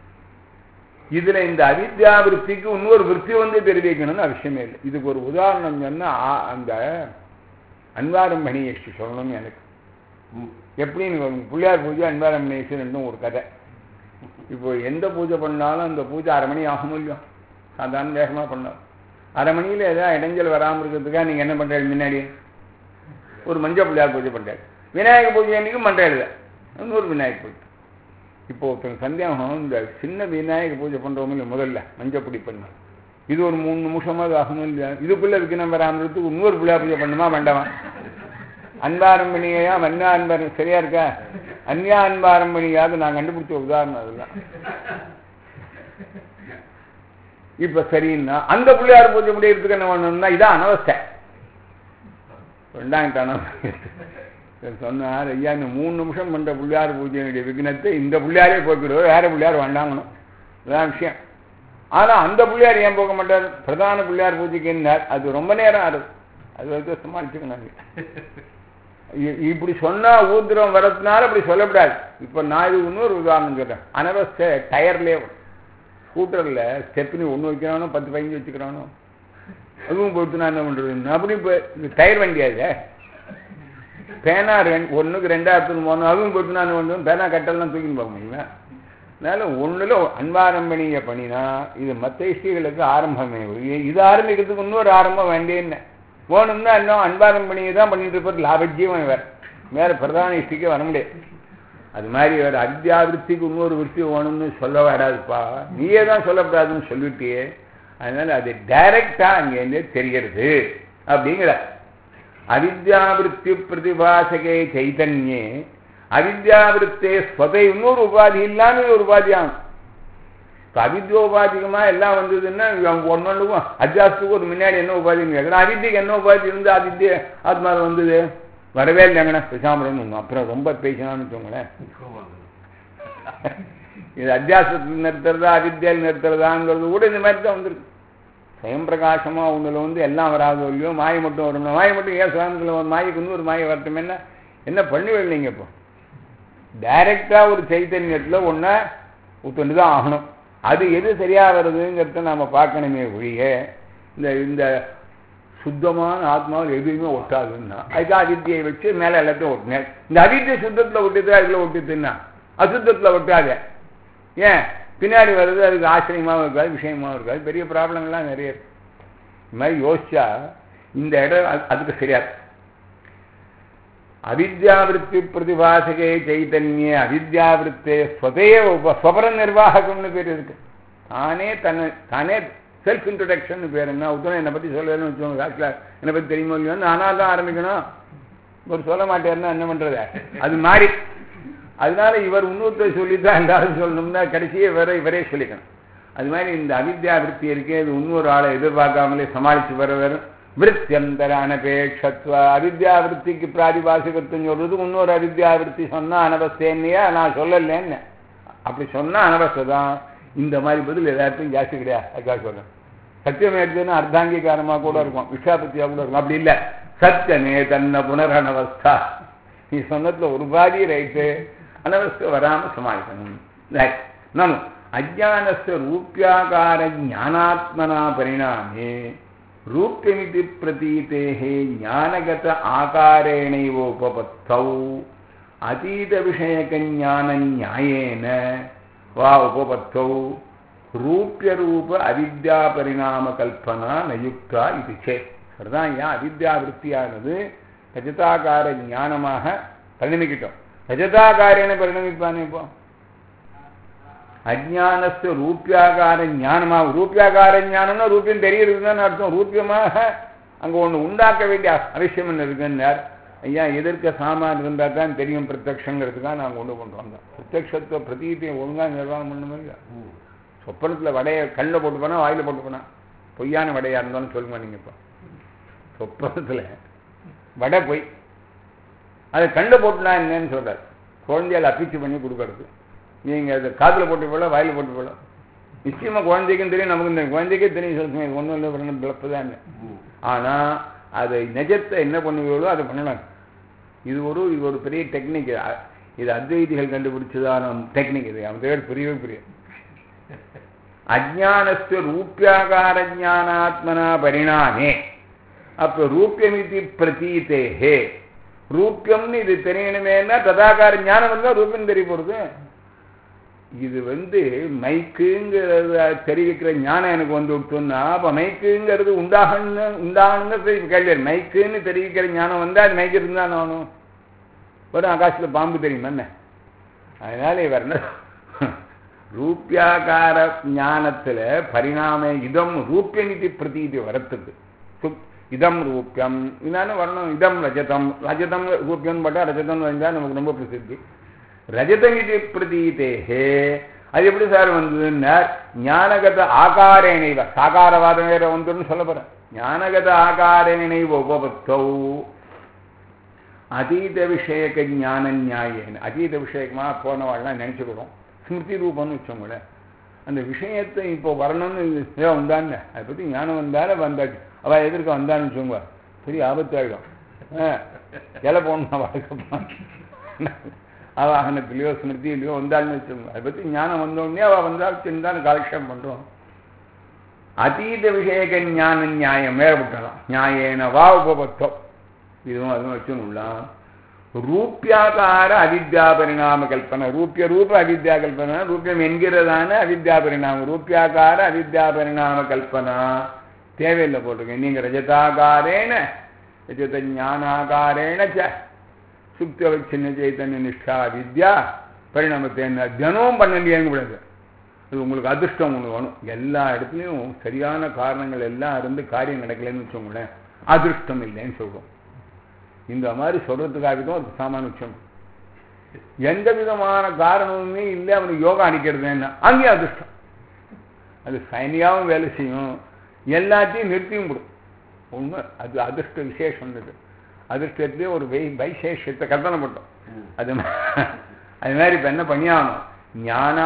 இதுல இந்த அவித்யாவிருத்திக்கு இன்னொரு விருத்தி தெரிவிக்கணும்னு அவசியமே இல்லை. இதுக்கு ஒரு உதாரணம் சொன்னா அந்த அன்வாரம் மணியேஷி சொல்லணும் எனக்கு. எப்படின்னு பிள்ளையார் பூஜை அன்வாரம் மணியேஷி ரெண்டும் ஒரு கதை. இப்போ எந்த பூஜை பண்ணாலும் அந்த பூஜை 1/2 மணி ஆகும் இல்லையோ, சாதாரண வேகமா பண்ணோம். 1/2 மணியில ஏதாவது இடைஞ்சல் வராமல் இருக்கிறதுக்காக நீங்க என்ன பண்றாரு? முன்னாடி ஒரு மஞ்சள் பிள்ளையார் பூஜை பண்றாரு, விநாயகர் பூஜை அன்னைக்கும் பண்றாரு, இன்னொரு விநாயகர் பூஜை. இப்போ ஒருத்தங்க சந்தேகம், இந்த சின்ன விநாயகர் பூஜை பண்றவங்க இல்லை, முதல்ல மஞ்சள் பொடி பண்ண இது ஒரு 3 நிமிஷமாவது ஆகணும் இல்லையா? இதுக்குள்ள விக்கனம் வராமறதுக்கு இன்னொரு பிள்ளையார் பூஜை பண்ணுமா வேண்டாமா? அன்பாரம்பணியா அன்யா அன்பாரம் சரியா இருக்கா? அன்யா அன்பாரம்பணியாவது நான் கண்டுபிடிச்ச உதாரணம் அதெல்லாம். இப்ப சரின்னா அந்த பிள்ளையார் பூஜை முடியறதுக்கு என்ன பண்ணணும்னா இதான் அனவஸ்தை. சொன்னார் ஐயா, இந்த 3 நிமிஷம் பண்ற பிள்ளையார் பூஜையினுடைய விக்னத்தை இந்த பிள்ளையாரே போய்க்கிடுவோம், வேற பிள்ளையார் வேண்டாங்கணும். இதான் விஷயம். ஆனா அந்த பிள்ளையார் ஏன் போக மாட்டார்? பிரதான பிள்ளையார் பூஜைக்கு என்ன அது ரொம்ப நேரம் ஆகுது, அது சமாளிச்சுக்கணும். இப்படி சொன்னா ஊத்திரம் வரதுனால அப்படி சொல்லக்கூடாது. இப்ப நான் இது இன்னொரு உதாரணம் சொல்றேன். அனவஸ்தை டயர்லேயே ஸ்கூட்டர்ல ஸ்டெப்னி 1 வைக்கிறானோ 10-15 வச்சுக்கிறானோ, அதுவும் பொறுத்து நான் என்ன பண்றது? அப்படி இப்போ இந்த டயர் வண்டியாது பேனா 1க்கு 2 எடுத்துன்னு போகணும், அதுவும் பொறுத்து நான் என்ன பண்ணுவேன்? பேனா கட்டெல்லாம் தூக்கின்னு போக முடியுங்களா? அதனால ஒண்ணுல அன்பாரம்பணிய பண்ணினா இது மற்ற இஷ்டிகளுக்கு ஆரம்பமே. இது ஆரம்பிக்கிறதுக்கு இன்னொரு ஆரம்பம் வேண்டேன்னு போகணும்னா இன்னும் அன்பாரம்பணியை தான் பண்ணிட்டு இருப்பார். லாபஜீவன் வேற பிரதான இஷ்டிக்கே வர முடியாது. அது மாதிரி வேற அவித்யாவிருத்திக்கு இன்னொரு விருத்தி வேணும்னு சொல்ல வராதுப்பா, நீயே தான் சொல்லக்கூடாதுன்னு சொல்லிட்டியே. அதனால அது டைரக்டா அங்கே தெரிகிறது அப்படிங்கிற. அவித்யாவிருத்தி பிரதிபாசகே சைதன்யே அவித்யாவிருத்தே ஸ்வதை இன்னொரு உபாதி இல்லாம ஒரு உபாதி ஆகும். அவித்யோபாதிகமா எல்லாம் வந்ததுன்னா ஒன்னொன்னுக்கும் அஜாஸ்துக்கு ஒரு முன்னாடி என்ன உபாதின்னு கேட்கறேன். அவித்திக்கு என்ன உபாதி இருந்து அவித்திய ஆத்மாவில் வந்தது? வரவே இல்லைங்கண்ணா பேசாம. அப்புறம் ரொம்ப பேசினான்னு வச்சுக்கோங்களேன், இது அத்தியாசத்தில் நிறுத்துறதா அவித்தியாவில் நிறுத்துறதாங்கிறது கூட இந்த மாதிரி தான் வந்துருக்கு. சுயம் பிரகாசமாக ஒன்றில் எல்லாம் வராது இல்லையோ, மாயை மட்டும் வரணும். மாயை மட்டும் ஏன் சுவாமிகள் மாய்க்கு இன்னொரு மாயை வரட்டும் என்ன பண்ணுவீங்க? நீங்கள் இப்போ டைரக்டாக ஒரு சைத்தன்யத்தில் ஒன்றை ஊத்துண்டு தான் ஆகணும். அது எது சரியாக வருதுங்கிறத நாம் பார்க்கணுமே ஒழிய இந்த சுத்தமான ஆத்மாவில் எதுவுமே ஒட்டாதுன்னா அதுக்கு அவித்தியை வச்சு மேலே எல்லாத்தையும் ஒட்டினேன். இந்த அவித்தியை சுத்தத்தில் ஒட்டிட்டு அதில் ஒட்டிட்டுன்னா அசுத்தத்தில் ஒட்டாத. ஏன் பின்னாடி வருது அதுக்கு ஆச்சரியமாகவும் இருக்காது, விஷயமாகவும் இருக்காது, பெரிய ப்ராப்ளம்லாம் நிறைய இருக்கு. இது மாதிரி யோசிச்சா இந்த இடம் அதுக்கு சரியாது. அவித்யாவிருத்தி பிரதிபாசகே சைத்தன்ய அவித்யாவிருத்தே ஸ்வபர நிர்வாகம்னு பேர் இருக்கு. தானே செல்ஃப் இன்ட்ரடக்ஷன் பேர். என்ன உத்தரம் என்னை பற்றி சொல்லணும்னு வச்சுக்கோங்க, காட்டில் என்னை பற்றி தெரியுமோ இல்லையோ, நானாக தான் ஆரம்பிக்கணும். ஒரு சொல்ல மாட்டேன்னா என்ன பண்ணுறது? அது மாதிரி அதனால இவர் இன்னொருத்தர் சொல்லித்தான் எல்லாரும் சொல்லணும்னா கடைசியே இவரே சொல்லிக்கணும். அது மாதிரி இந்த அவித்யாவிருத்தி இருக்கே, இது இன்னொரு ஆளை எதிர்பார்க்காமலே சமாளித்து வர விருத்தியந்தர அனபேட்சத்வ அவித்யாவிருத்திக்கு பிராதிபாசிகத்துவம் சொல்றது இன்னொரு அவித்யாவிருத்தி சொன்னால் அனவஸ்தேன்னையா நான் சொல்லலேன்னு. அப்படி சொன்னால் அனவஸ்தை தான். இந்த மாதிரி பதில் எல்லாத்தையும் ஜாஸ்தி கிடையாது. அதுக்காக சொல்றேன். சத்தியம் எடுத்துன்னா அர்த்தாங்கீகாரமாக கூட இருக்கும், விஷாபத்தியாக கூட இருக்கும். அப்படி இல்லை, சத்தியமே தன்ன புனரனவஸ்தா. நீ சொன்னதுல ஒரு பாதி ரைட்டு, அனவஸ்தை வராமல் சமாளிக்கணும். நானும் அஜானஸ்ய ரூபியாகார ஞானாத்மனா பரிணாமே ரூப்யமிதி பிரதீதேஹே ஞானகத ஆகாரேணைவ உபபத்தௌ அதீத விஷயக ஞான நியாயேன வா உபபத்தௌ ரூப்ய ரூப அவித்யா பரிணாம கல்பனா நயுக்தா இது சேத். அதுதான் ஏன் அவித்யா விருத்தியானது ரஜதாகார ஞானமாக பரிணமிக்கிட்டோம். ரஜதாகாரேன பரிணமிப்பானே இப்போ அஜானஸ்ய ரூபியாகார ஞானமாக. ரூபியாகார ஞானம்னா ரூபியம் தெரியுதுன்னு அர்த்தம். ரூபியமாக அங்கே ஒன்று உண்டாக்க வேண்டிய அவசியம் என்ன இருக்குன்னார். ஐயா எதிர்க்க சாமான் இருந்தால் தான் தெரியும் பிரத்யக்ஷங்கிறதுக்காக நாங்கள் கொண்டு பண்ணுறோம். பிரத்யக்ஷத்துவ பிரதீதியை ஒழுங்காக நிர்வாகம் பண்ணணும் இல்லையா? சொப்பனத்தில் வடையை கல்லில் போட்டு போனால் வாயில் போட்டு போனால் பொய்யான வடையாக இருந்தாலும் சொல்லுங்க. நீங்கள் இப்போ சொப்பனத்தில் வடை பொய், அதை கல்லில் போட்டுனா என்னன்னு சொல்கிறார். குழந்தையால் அப்பிச்சு பண்ணி கொடுக்கறது. நீங்கள் அதை காதில் போட்டு போல வாயில் போட்டு போல நிச்சயமாக குழந்தைக்கும் தெரியும், நமக்கும் தெரியும். குழந்தைக்கே தெரியும் சொல்லுங்க, ஒன்றும் இல்லை பிளப்பு தான். ஆனால் அதை நிஜத்தை என்ன பண்ணுவீங்களோ அதை பண்ணலாம். இது ஒரு பெரிய டெக்னிக். இது அத்வைதிகள் கண்டுபிடிச்சதான டெக்னிக். இது அவன் பேர் புரியவே புரியும். அஜானஸ்ய ரூபியாகார ஞானாத்மனா பரிணாமே. அப்போ ரூபியமிதி பிரதீதேஹே, ரூபியம்னு இது தெரியணுமேனா ததாகார ஞானம் இருந்தால் ரூபியம் தெரிய போகிறது. இது மைக்குங்கிறத தெரிவிக்கிற ஞானம் எனக்கு வந்து விட்டுன்னா அப்போ மைக்குங்கிறது உண்டாகணுங்கிறது கேள்வி. மைக்குன்னு தெரிவிக்கிற ஞானம் வந்தால் அது மைக்கு இருந்தால் ஆகணும். வரும் ஆகாசத்தில் பாம்பு தெரியுமா என்ன? அதனால இவர் என்ன ரூபியாகார ஞானத்தில் பரிணாம இதம் ரூபியமிதி பிரதீதி வரத்துக்கு இதம் ரூபியம் இதானே வரணும். இதம் ரஜதம், ரஜதம் ரூபியம் பட்டா ரஜதம் வந்தால் நமக்கு ரொம்ப பிரசித்தி. ரஜதமிதி பிரதீதேஹே, அது எப்படி சார் வந்ததுன்னா ஞானகத ஆகாரேனைவ, சாகாரவாதம் வேற வந்துன்னு சொல்ல போறேன். ஞானகத ஆகாரேனைவ உபபத்தௌ அதீத விஷயக்க ஞான நியாயேன. அதீத விஷயமாக போனவாள்லாம் நினைச்சுக்கிறோம். ஸ்மிருதி ரூபம்னு வச்சோங்களேன். அந்த விஷயத்தை இப்போ வரணும்னு வந்தான்னு அதை பற்றி ஞானம் வந்தாலும் வந்தாச்சு. அவள் எதிர்க்க வந்தான்னு வச்சோங்க பெரிய ஆபத்தாயிடும். இலை போடணும் வாழ்க்கை ஆவாகனத்திலையோ ஸ்மிருதியிலையோ வந்தாள்னு வச்சுக்கோங்க. அதை பற்றி ஞானம் வந்தோடனே அவள் வந்தால் சிந்தாலும் காலக்ஷேபம் பண்ணுறோம். அதீத விஷயக்க ஞான நியாயம் வேற விட்டலாம். நியாயேன வா உபபத்தம் இதுவும் அதுவும் வச்சுலாம். ரூபியாகார அவித்யா பரிணாம கல்பனை. ரூப அவித்யா கல்பனா. ரூபியம் என்கிறதான அவித்யா பரிணாமம். ரூபியாகார அவித்யா பரிணாம கல்பனா தேவையில்லை போட்டிருக்கேன். நீங்கள் ரஜதாகாரேன ரஜத ஞானாகாரேன சுப்தவச்சின்ன சைத்தன்ய நிஷ்டா வித்யா பரிணாமத்தை தினமும் பண்ணலையேங்க கூடாது. அது உங்களுக்கு அதிர்ஷ்டம் ஒன்று வேணும். எல்லா இடத்துலையும் சரியான காரணங்கள் எல்லாம் இருந்து காரியம் நடக்கலைன்னு வச்சோங்களேன், அதிர்ஷ்டம் இல்லைன்னு சொல்லுவோம். இந்த மாதிரி சொல்றதுக்காக தான் ஒரு சாமான விஷயம். எந்த விதமான காரணமுமே இல்லை அவனுக்கு யோகா அடிக்கிறதுன்னா அங்கேயும் அதிர்ஷ்டம். அது சைனியாவும் வேலை செய்யும், எல்லாத்தையும் நிறுத்தியும் விடும். உண்மை அது அதிர்ஷ்ட விசேஷம். அதிர்ஷ்டத்திலே ஒரு வைசேஷத்தை கற்பனை பண்ணோம். அது மாதிரி இப்போ என்ன பண்ணியாகணும், ஞானா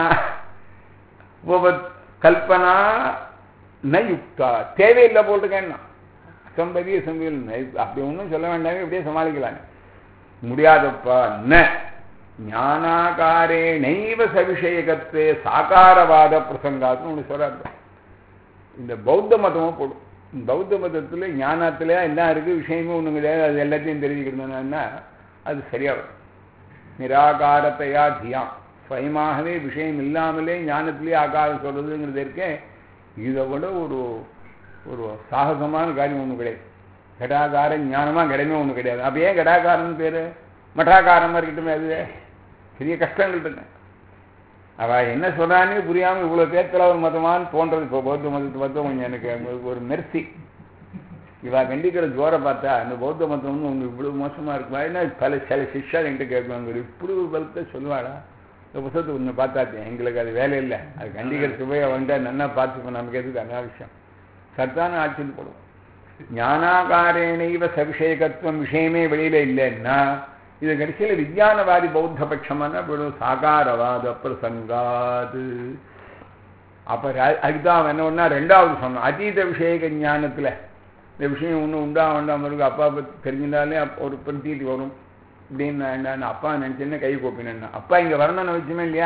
கல்பனா ந யுக்தா, தேவையில்லை போட்டுக்கேன்னா அசம்பதிய சம்பதியில் அப்படி ஒன்றும் சொல்ல வேண்டாம், இப்படியே சமாளிக்கலாங்க. முடியாதப்பா. ந ஞானாகாரே நைவ சவிஷயகத்தே சாகாரவாத பிரசங்காத்துன்னு ஒன்று சொல்றாரு. இந்த பௌத்த மதமும் போடும். பௌத்த மதத்தில் ஞானத்தில் என்ன இருக்குது, விஷயமும் ஒன்றும் கிடையாது, அது எல்லாத்தையும் தெரிஞ்சுக்கணும்னா அது சரியாக வரும். நிராகாரத்தையா தியான், சுயமாகவே விஷயம் இல்லாமலே ஞானத்திலே ஆகாரம் சொல்றதுங்கிறது இருக்கே, இதை விட ஒரு ஒரு சாகசமான காரியம் ஒன்றும் கிடையாது. கடாகார ஞானமாக கிடையவே ஒன்றும் கிடையாது. அப்போ ஏன் கடாகாரம்னு பேர்? மட்டாகாரமாக இருக்கட்டுமே, அது பெரிய கஷ்டங்கள் இருக்கு. அவள் என்ன சொல்கிறானே புரியாமல் இவ்வளோ பேர்த்தில் ஒரு மதமானு தோன்றது. இப்போ பௌத்த மதத்தை பார்த்தா கொஞ்சம் எனக்கு ஒரு மெர்சி. இவள் கண்டிக்கிற ஜோரை பார்த்தா இந்த பௌத்த மதம் வந்து உங்களுக்கு இவ்வளோ மோசமாக இருக்குமா? ஏன்னா சில சிஷ்யா என்கிட்ட கேட்குவாங்க, இப்படி ஒரு பலத்தை சொல்லுவாடா, இந்த புத்தகத்தை கொஞ்சம் பார்த்தாத்தேன், எங்களுக்கு அது வேலை இல்லை, அது கண்டிக்கிற சுவையை வந்துட்டு நல்லா பார்த்துப்போம், நமக்கு எதுக்கு அனாவசியம், சத்தான ஆட்சின்னு போடுவோம். ஞானாகாரேனைவ சவிஷேகத்துவம், விஷயமே வெளியில் இல்லைன்னா இது கடைசியில் விஞ்ஞானவாதி பௌத்த பட்சமான சாகாரவாத பிரசங்காது. அப்போ அதுதான் என்ன ஒன்றா ரெண்டாவது சொன்னோம், அதீத விஷயக ஞானத்தில் இந்த விஷயம் ஒன்று உண்டா வேண்டாம் இருக்கு, அப்பா பற்றி தெரிஞ்சிருந்தாலே ஒரு பிரதீதி வரும் அப்படின்னு நான் அப்பா நினச்சேன்னா கை கோப்பினேன்னா, அப்பா இங்கே வரணும்னு வச்சுமே இல்லையா.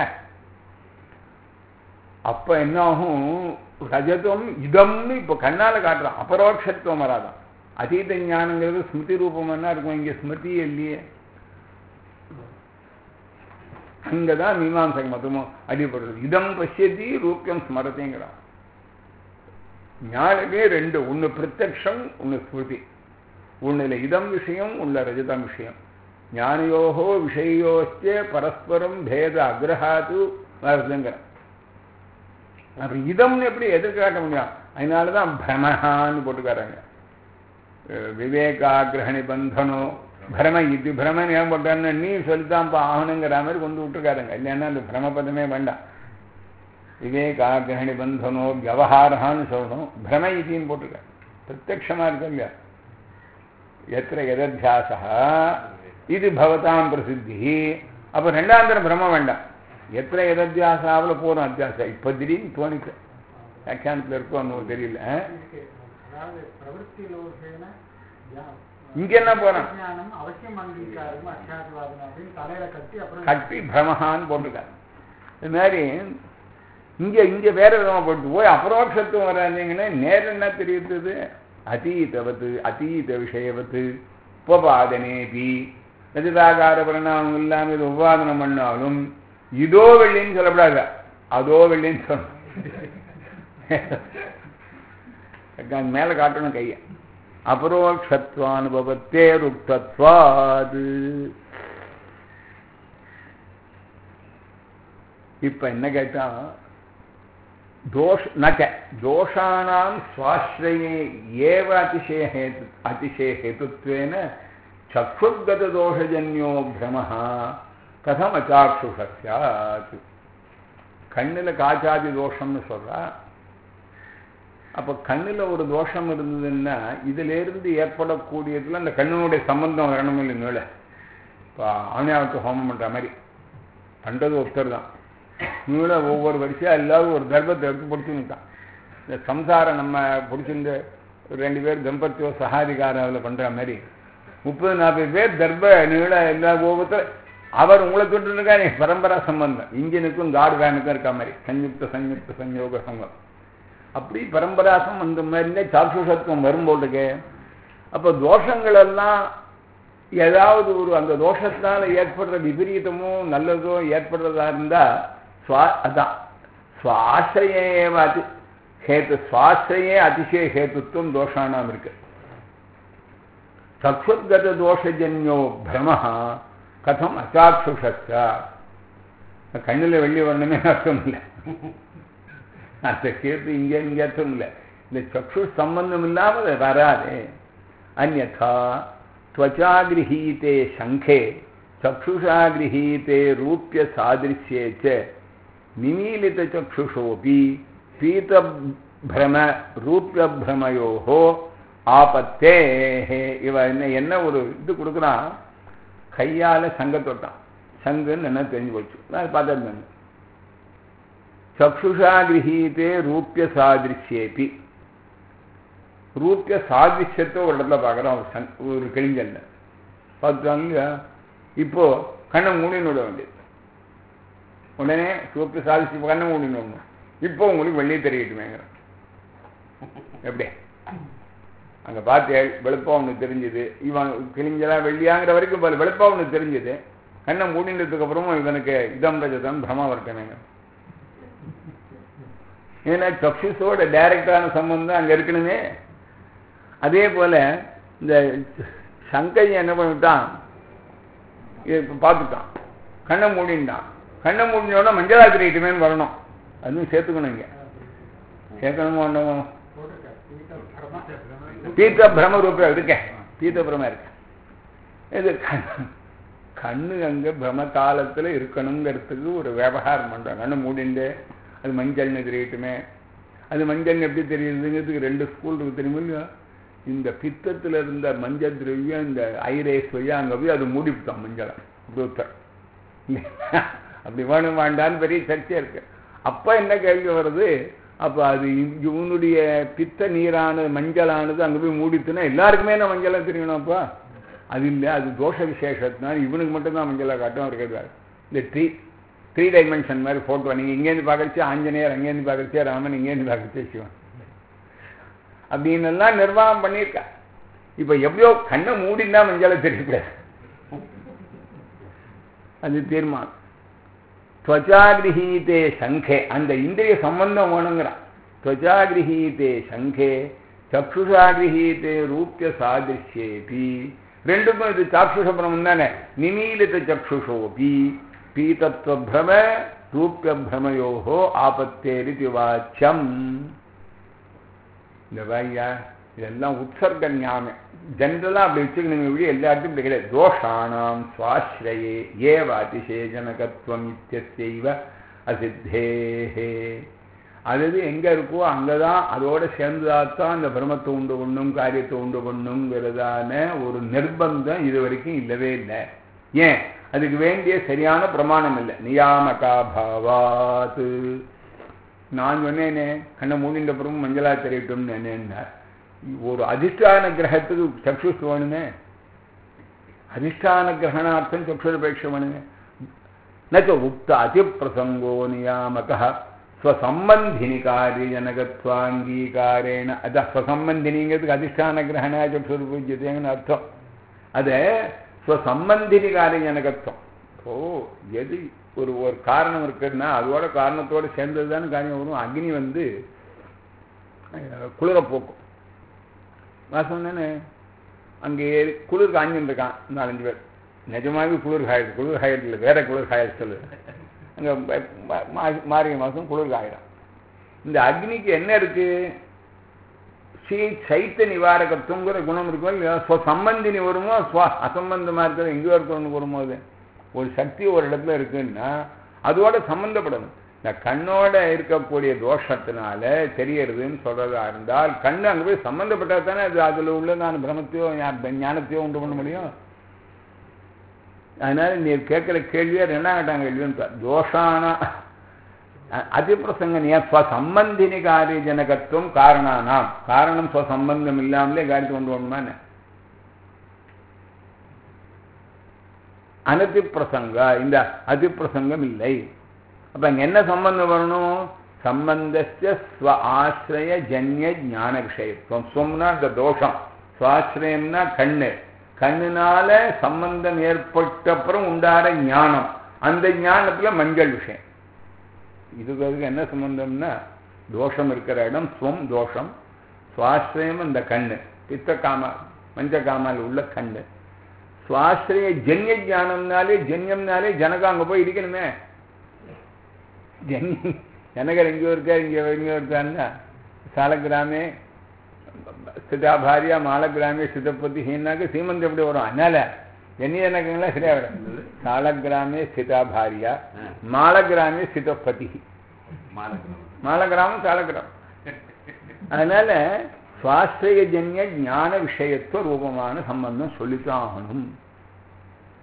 அப்போ என்ன ஆகும், ரஜதம் இதம்னு இப்போ கண்ணால் காட்டுறான், அபரோட்சத்துவம் வராதான். அதீத ஞானங்கிறது ஸ்மிருதி ரூபம்னா இருக்கும், இங்கே ஸ்மிருதியே இல்லையே. அங்கதான் மீமாம்சக மதமும் அடிபடுறது. இதம் பசியதி ரூபியம் ஸ்மரதிங்கிறான். ஞானமே ரெண்டு, ஒன்று பிரத்யக்ஷம், ஒன்று ஸ்மிருதி. ஒன்றில் இதம் விஷயம், ஒன்றில் ரஜதம் விஷயம். ஞானியோகோ விஷயோச்சே பரஸ்பரம் பேத அக்ரஹாத்து வருதுங்கிறான். அப்படி இதம்னு எப்படி எதிர்காட்ட முடியும்? அதனாலதான் பிரமஹான்னு போட்டுக்காராங்க. விவேகாகிரகணி பந்தனோ பிரம, இது பிரமன் ஏன் போட்டான்னு நீ சொல்லித்தான்ப்பா ஆகணுங்கிற மாதிரி கொண்டு விட்டுருக்காருங்க. இல்லைன்னா அந்த பிரமபதமே வேண்டாம். விவேகாகிரகணி பந்தனோ வியவஹாரஹான்னு சொல்லணும், பிரம இதின்னு போட்டிருக்காரு. பிரத்யக்ஷமா இருக்கு இல்லையா. எத்திர எதத்தியாசா இது பவதாம் பிரசித்தி. அப்போ ரெண்டாந்திரம் பிரம்ம வேண்டாம், எத்திர எதத்தியாசாவில் போகிறோம் அத்தியாசம். இப்போ திடீர்னு தோணிச்சு வியாக்கியானத்தில் இருக்கும், ஒன்றும் தெரியல. இங்க என்ன போறான், கட்டி பிரமஹான்னு போட்டிருக்காரு. இது மாதிரி இங்க இங்க வேற விதமா போட்டு போய் அபரோட்சத்துவம் வராங்கன்னா நேரம் என்ன தெரியுது, அதீதவத்து அதீத விஷயவத்து உபபாதனேபி ரஜதாகார பரிணாமம் இல்லாமல் இது உபாதனம் பண்ணாலும் இதோ வெள்ளின்னு சொல்லப்படாத, அதோ வெள்ளின்னு சொல்லணும். மேல காட்டணும் கைய. அபரோக்ஷத்வானுபவத்தே ருக்தத்வாது. இப்ப என்ன கேட்டா, தோஷானாம் ஸ்வாஸ்ரயே ஏவ அதிசய ஹேதுத்வேன சக்ஷுர்கத தோஷஜன்யோ பிரமஹ கதம் அச்சாக்ஷுஷ ஸ்யாத். கண்ணுல காச்சாதி தோஷம்னு சொல்றா. அப்போ கண்ணில் ஒரு தோஷம் இருந்ததுன்னா இதிலிருந்து ஏற்படக்கூடியதுல அந்த கண்ணினுடைய சம்பந்தம் வரணும் இல்லைங்கள. இப்போ ஆணையாவத்து ஹோமம் பண்ணுற மாதிரி பண்ணுறது ஒருத்தர் தான். நூலை ஒவ்வொரு வரிசையாக எல்லாரும் ஒரு கர்ப்பத்தை எடுத்து பிடிச்சுட்டான். இந்த சம்சாரம் நம்ம பிடிச்சிருந்து 2 பேர் தம்பத்தியோ சகாதிகாராவில் பண்ணுற மாதிரி 30-40 பேர் கர்ப்ப நீள எல்லா ஒவ்வொருத்தர் அவர் உங்களை தொட்டுருக்கா. பரம்பரா சம்பந்தம் இன்ஜினுக்கும் காடு வேனுக்கும் இருக்க மாதிரி சஞ்சுக்த சஞ்சோக சங்கம். அப்படி பரம்பராசம் அந்த மாதிரி சாக்ஷுஷத்துவம் வரும்போதுக்கு அப்போ தோஷங்கள் எல்லாம் ஏதாவது ஒரு அந்த தோஷத்தினால ஏற்படுற விபரீதமோ நல்லதோ ஏற்படுறதா இருந்தா அதான் சுவாசிரயே அதிசய ஹேத்துவம் தோஷானாம் இருக்கு. சக்ஷுத்கத தோஷஜன்யோ பிரமஹ கதம் அச்சாக்ஷுஷா. கண்ணில் வெள்ளி வரணுமே அர்த்தம் இல்லை, அந்த கேத்து இங்கே அர்த்தம் இல்லை. இந்த சக்ஷு சம்பந்தம் இல்லாமல் வராது. அந்யதா त्वचा गृहीते शंखे चक्षुषा गृहीते रूप्य सादृश्ये च निमीलित चक्षुषोपि पीत भ्रम रूप्य भ्रमयोः आपत्तेः. இவ என்ன ஒரு இது கொடுக்குறான், கையால் சங்க தொட்டான். சங்குன்னு என்ன தெரிஞ்சு போச்சு, நான் பார்த்தேன். சக்ஷுஷா கிரகீதே ரூபிய சாதிருஷ்யேபி. ரூபிய சாதிருஷ்யத்தை ஒரு இடத்துல பார்க்குறோம், ஒரு கிழிஞ்சல்ல பார்த்துவாங்க. இப்போ கண்ணை மூடின்னு விட வேண்டியது, உடனே ரூபிய சாதிச்சு கண்ணை மூடின்னு விடணும். இப்போ உங்களுக்கு வெளியே தெரியட்டுமேங்கிற எப்படி அங்கே பார்த்து வெளுப்பா ஒன்று தெரிஞ்சுது, இவன் கிழிஞ்சலா வெள்ளியாங்கிற வரைக்கும் வெளுப்பா ஒன்று தெரிஞ்சுது. கண்ணை மூடினதுக்கு அப்புறமும் இவனுக்கு இதம் ரஜதம் பிரமா வரட்டமேங்க. ஏன்னா சக்ஷுஷோட டைரக்டான சம்பந்தம் அங்கே இருக்கணுமே. அதே போல இந்த சங்கையை என்ன பண்ணிட்டான், பார்த்துட்டான், கண்ணை மூடின்ட்டான். கண்ணை மூடினோட மஞ்சளா திரையிட்டுமேன்னு வரணும். அதுவும் சேர்த்துக்கணும், இங்கே சேர்க்கணுமோ ஒன்றுமோ பீத்த பிரம ரூபம் இருக்கேன், பீத்த பிரம இருக்கு. இது கண்ணு அங்கே பிரம காலத்தில் இருக்கணுங்கிறதுக்கு ஒரு விவகாரம் பண்ணுறாங்க. கண்ணு மூடிண்டு அது மஞ்சள்னு தெரியட்டுமே. அது மஞ்சள்னு எப்படி தெரியுதுங்கிறதுக்கு 2 ஸ்கூல் இருக்கு தெரியுமா. இந்த பித்தத்தில் இருந்த மஞ்சள் திரவியம் இந்த ஐரேஸ் வழியாக அங்கே போய் அது மூடிவிட்டோம் மஞ்சளை ரூத்தர். அப்படி வேணும் வேண்டான்னு பெரிய சர்ச்சை இருக்கு. அப்போ என்ன கேள்வி வருது, அப்போ அது இவனுடைய பித்த நீரானது மஞ்சளானது அங்கே போய் மூடித்துனா எல்லாருக்குமே என்ன மஞ்சளாக தெரியணும். அப்போ அது இல்லை, அது தோஷ விசேஷத்தினால இவனுக்கு மட்டும்தான் மஞ்சளாக காட்டும் இருக்கிறாரு. இந்த த்ரீ டைமென்ஷன் மாதிரி ஃபோட்டோ நீங்கள் இங்கேருந்து பார்க்கறச்சு ஆஞ்சநேயர், அங்கேருந்து பார்க்கறச்சே ராமன், இங்கேருந்து பார்க்கறச்சே சிவன் அப்படின்னு எல்லாம் நிர்வாகம் பண்ணியிருக்கா. இப்போ எப்படியோ கண்ணை மூடினா மஞ்சளை தெரியக்கூடாது, அது தீர்மானம். त्वचागृहीते शंखे அந்த இந்திரிய சம்பந்தம் வேணுங்கிறான். त्वचागृहीते शंखे चक्षुषागृहीते रूप्य सादृश्येपि. ரெண்டுக்கும் இது சாக்ஷுஷ பிரமம் தானே. நிமீலித சக்ஷுஷோபி பீதத்வ பிரம ரூப்ய பிரமயோஹோ ஆபத்தேரிதி வாச்சம். இந்த வாய்யா இதெல்லாம் உற்சர்க ஞானம் ஜென்ரலாக அப்படி வச்சுக்கணுங்க. இப்படி எல்லா இடத்தையும் இப்படி கிடையாது. தோஷானாம் சுவாஸ்ரயே ஏவ அதிசேஜனகத்துவம் இத்தியஸ்யைவ அசித்தேஹே. அது எங்கே இருக்கோ அங்கே தான் அதோட சேர்ந்துதான் அந்த பிரமத்தை உண்டு பண்ணும், காரியத்தை உண்டு பண்ணுங்கிறதான ஒரு நிர்பந்தம் இது வரைக்கும் இல்லவே இல்லை. ஏன்? அதுக்கு வேண்டிய சரியான பிரமாணம் இல்லை. நியாமகாபாவாத்து. நான் சொன்னேனே கண்ணை மூடின்ற அப்புறமும் மஞ்சளா தெரியட்டும்னு என்னென்ன, ஒரு அதிஷ்டான கிரகத்துக்கு சக்ஷுஷ் வேணுமே. அதிஷ்டான கிரகணார்த்தம் சக்ஷுரபேட்ச வேணுமே. நச்ச உக்த அதிப்பிரசங்கோ நியாமக ஸ்வசம்பந்தினி காரியஜனகத்வாங்கீகாரேன. அதான் ஸ்வசம்பந்தினிங்கிறதுக்கு அதிஷ்டான கிரகண சக்ஷுரபூஜ்யத்தைங்கன்னு அர்த்தம். அது ஸ்வசம்பந்தினி காரியஜனகத்துவம். ஓ எது ஒரு காரணம் இருக்குன்னா அதோட காரணத்தோடு சேர்ந்தது தானே காரியம் வரும். அக்னி வந்து குளிர போக்கும். நான் சொன்னேன்னு அங்கே குளிர் காஞ்சிருக்கான் 4-5 பேர். நிஜமாகவே குளிர் காயுது. குளிர் காயத்தில் வேற குளிர் காய சொல்லு. அங்கே மார்கழி மாதம் குளிர் காயிடும். இந்த அக்னிக்கு என்ன இருக்கு? சைத்த நிவாரகத்துவங்கிற குணம் இருக்கும் இல்லையா? சம்பந்தினி வருமோ அசம்பந்தமாக இருக்கிறது எங்கேயோ இருக்கணும்னு வரும்போது ஒரு சக்தி ஒரு இடத்துல இருக்குன்னா அதோட சம்பந்தப்படணும். இந்த கண்ணோட இருக்கக்கூடிய தோஷத்தினால தெரியறதுன்னு சொல்றதா இருந்தால் கண்ணு அங்கே போய் சம்பந்தப்பட்டா தானே அது அதில் உள்ள நான் பிரமத்தையோ ஞானத்தையோ உண்டு பண்ண முடியும். அதனால நீ கேட்குற கேள்வியா 2ஆம் கேள்வின்னு தோஷானா அதிப்பிரசங்க நீ ஸ்வசம்பந்தினி காரிய ஜனகத்துவம் காரணானாம். காரணம் ஸ்வசம்பந்தம் இல்லாமலே காரியத்தை கொண்டு வரணுமா? அனதிப்பிரசங்க இந்த அதிப்பிரசங்கம் இல்லை. அப்ப அங்க என்ன சம்பந்தம் வரணும்? சம்பந்தஸ்ய ஸ்வ ஆசிரய ஜன்ய ஞான விஷயத்துவம். ஸ்வம்னா இந்த தோஷம், சுவாசிரயம்னா கண்ணு. கண்ணுனால சம்பந்தம் ஏற்பட்ட அப்புறம் உண்டார ஞானம், அந்த ஞானத்துல மஞ்சள் விஷயம். இதுக்கு என்ன சம்பந்தம்னா தோஷம் இருக்கிற இடம் ஸ்வம் தோஷம், சுவாசிரயம் அந்த கண்ணு, பித்த காம மஞ்ச காமால் உள்ள கண்ணு. சுவாசிரிய ஜன்ய ஜானம்னாலே ஜன்யம்னாலே ஜனகம் அங்கே போய் இருக்கணுமே. ஜனகர் எங்கேயோ இருக்கார், எங்கேயோ இருக்காருன்னா சாலக்கிராமே ஸ்திதா பாரியா மாலக்கிராமே ஸ்திதப்பதினாக்க சீமந்தம் எப்படி வரும்? அதனால ஜன்ய ஜனகங்கள்லாம் சரியா வரும். சாலக்கிராமே ஸ்திதா பாரியா மாலக்கிராமே ஸ்திதப்பதி, மாலக்கிராமம் சாலக்கிராமம். அதனால சுவாஸ்திரிய ஜன்ய ஞான விஷயத்துவ ரூபமான சம்பந்தம் சொல்லித்தான் ஆகணும்.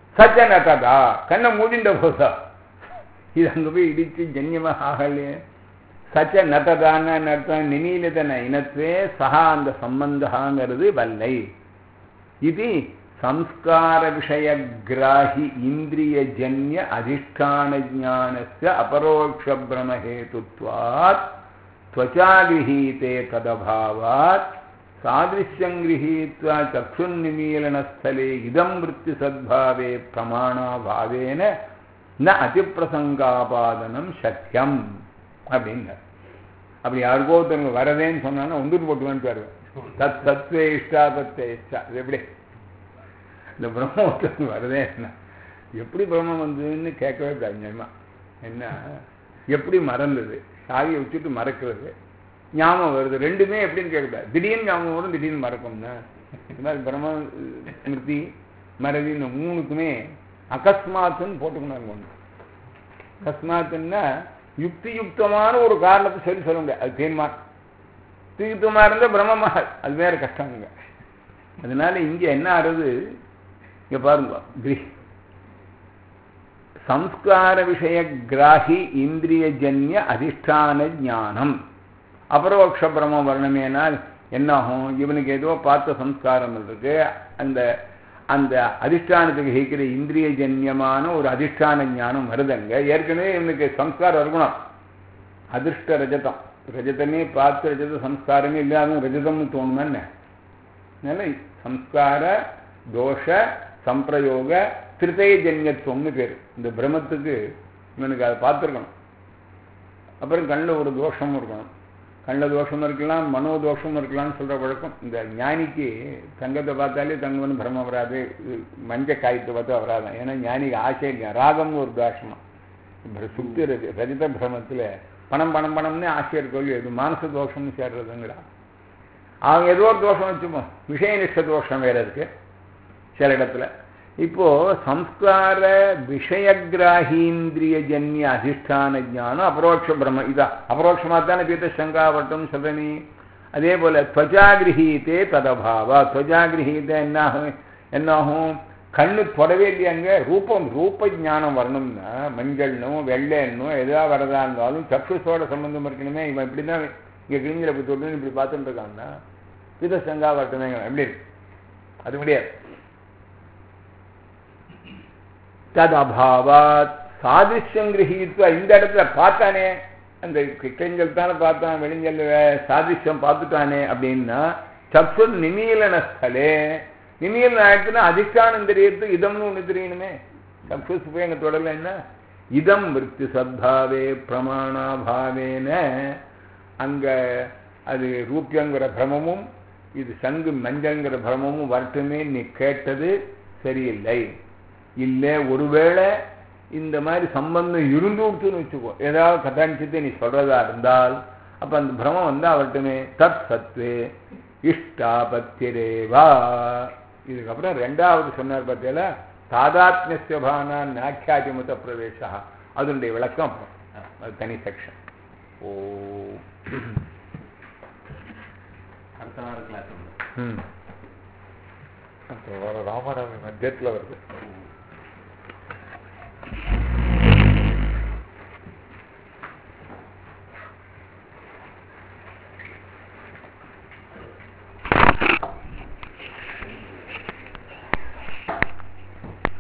சச்சனதா கண்ணை மூடின்ற போதா இது அங்கே போய் இடிச்சு ஜன்யமாக ஆகலையே. சச்ச நததான அர்த்தம் நிமீலிதன இனத்வே சஹா அந்த சம்பந்தங்கிறது வல்லை. இது சம்ஸ்கார விஷய கிராஹி இந்திரியஜன்ய அதிஷ்டான ஞானஸ்ய அபரோக்ஷ பிரமஹேதுத்வாத் त्वचा गृहीते तदभावात् सादृश्यं गृहीत्वा चक्षुन्निमीलनस्थले इदं वृत्तिसद्भावे प्रमाणाभावेन न அதிப்பிரசங்காபாதனம் சக்கியம் அப்படின்னார். அப்படி யாருக்கோ ஒருத்தவங்க வரதேன்னு சொன்னாங்கன்னா ஒன்று போட்டுவான்னு வருவேன். தத் தத்வே இஷ்டாபத்தே இஷ்டா. இது எப்படி இந்த பிரம்ம ஒருத்தவங்க வரதேன்னா எப்படி பிரம்மம் வந்ததுன்னு கேட்கவே கூடாது. என்ன எப்படி மறந்தது, சாவியை வச்சுட்டு மறக்கிறது, ஞாபகம் வருது, ரெண்டுமே எப்படின்னு கேட்கக்கூடாது. திடீர்னு ஞாபகம் வரும், திடீர்னு மறக்கும்னா இது மாதிரி பிரம்ம ஸ்மிருதி மறதி இந்த மூணுக்குமே அகஸ்மாத்துன்னு போட்டுக்கணும். ஒன்று அகஸ்மாத்துன்னா யுக்தியுக்தமான ஒரு காரணத்தை சொல்லி சொல்ல முடியாது. அது தேன்மா யுக்தியுக்தமாக இருந்தால் பிரம்மமா அது வேற கஷ்டங்க. அதனால இங்கே என்ன ஆறுது இங்கே பாருங்க. சம்ஸ்கார விஷய கிராஹி இந்திரியஜன்ய அதிஷ்டான ஞானம் அபரோக்ஷ பிரம்ம வர்ணமேனால் என்னாகும்? இவனுக்கு ஏதோ பார்த்த சம்ஸ்காரம் இருக்கு, அந்த அந்த அதிஷ்டானத்துக்கு ஹிக்கிற இந்திரியஜன்யமான ஒரு அதிஷ்டான ஞானம் வருதுங்க. ஏற்கனவே இவனுக்கு சம்ஸ்காரம் இருக்கணும். அதிர்ஷ்ட ரஜதம், ரஜதமே பார்த்து ரஜத சம்ஸ்காரமே இல்லாத ரஜதம்னு தோணுமே. அதனால சம்ஸ்கார தோஷ சம்பிரயோக திருதயஜன்யத்துவம்னு பேர் இந்த பிரம்மத்துக்கு. இவனுக்கு அதை பார்த்துருக்கணும். அப்புறம் கண்ணில் ஒரு தோஷமும் இருக்கணும். கண்ணில் தோஷமும் இருக்கலாம், மனோதோஷமும் இருக்கலாம்னு சொல்கிற வழக்கம். இந்த ஞானிக்கு தங்கத்தை பார்த்தாலே தங்கம்னு பிரம்மம் வராது, மஞ்சள் காயத்தை பார்த்தா வராதான். ஏன்னா ஞானிக்கு ஆசை இல்லையா, ராகம்னு ஒரு தோஷமா. சுத்தி ரஜித பிரமத்தில் பணம் பணம் பணம்னு ஆசை இருக்கோம், இது மானச தோஷம்னு சேர்றதுங்கிறா. அவங்க ஏதோ ஒரு தோஷம் வச்சுப்போம், விஷயனிஷ்ட தோஷம் வேற இருக்கு சில இடத்துல. இப்போ சம்ஸ்கார விஷயகிராஹீந்திரியஜன்ய அதிஷ்டான ஞானம் அபரோக்ஷ பிரம்ம. இதா அபரோக்ஷமாக தானே பீத்த சங்காவட்டம் சொல்றனி. அதே போல त्वचा गृहीते तदभावा. त्वचा गृहीते என்னாகும்? கண்ணு தொடவே இல்லையாங்க. ரூப ஞானம் வரணும்னா மஞ்சள்னோ வெள்ளைன்னோ எதாவது வரதா இருந்தாலும் சக்ஷுஸோட சம்பந்தம் இருக்கணுமே. இவன் இப்படிதான் இங்கே கிழிஞ்சில் இப்படி தொட்டு இப்படி பார்த்துட்டு இருக்கான்னா பீத்த சங்காவட்டமே எப்படி இருக்கு? அது முடியாது. தத் அபாவாத் சாதிஷ்யம் கிரகித்வா. இந்த இடத்துல பார்த்தானே, அந்த கிட்டஞ்சல் தானே பார்த்தான், வெளிஞ்சல் சாதிஷ்யம் பார்த்துட்டானே அப்படின்னா சக்ஷு நிமீலனஸ்தலே. நிமீலன ஆயிடுச்சுன்னா அதிஷ்டானம் தெரியறதுக்கு இதம்னு ஒன்று தெரியணுமே. சக்ஷுஸ் போய் எங்க தொடரலன்னா இதம் விருத்தி சத்பாவே பிரமாணாபாவேன அங்க அது ரூபியங்கிற பிரமமும் இது சங்கு மஞ்சள்ங்கிற பிரமமும் வரட்டுமே. நீ கேட்டது சரியில்லை. இல்லை ஒருவேளை இந்த மாதிரி சம்பந்தம் இருந்துட்டுன்னு வச்சுக்கோ, ஏதாவது கதாஞ்சித்தை நீ சொல்றதா இருந்தால் அப்ப அந்த பிரமம் வந்து அவர்கிட்டமே தத் சத்வே இஷ்டாபத்திரேவா. இதுக்கப்புறம் ரெண்டாவது சொன்னார் பார்த்தீங்களா, தாதாத்மிய பாவனா நாக்கியாதிமத பிரவேசா. அதனுடைய விளக்கம் அது தனி செக்ஷன். ஓ அடுத்த வாரம் கிளாஸ் ராமநவமி மத்தியத்தில் வருது.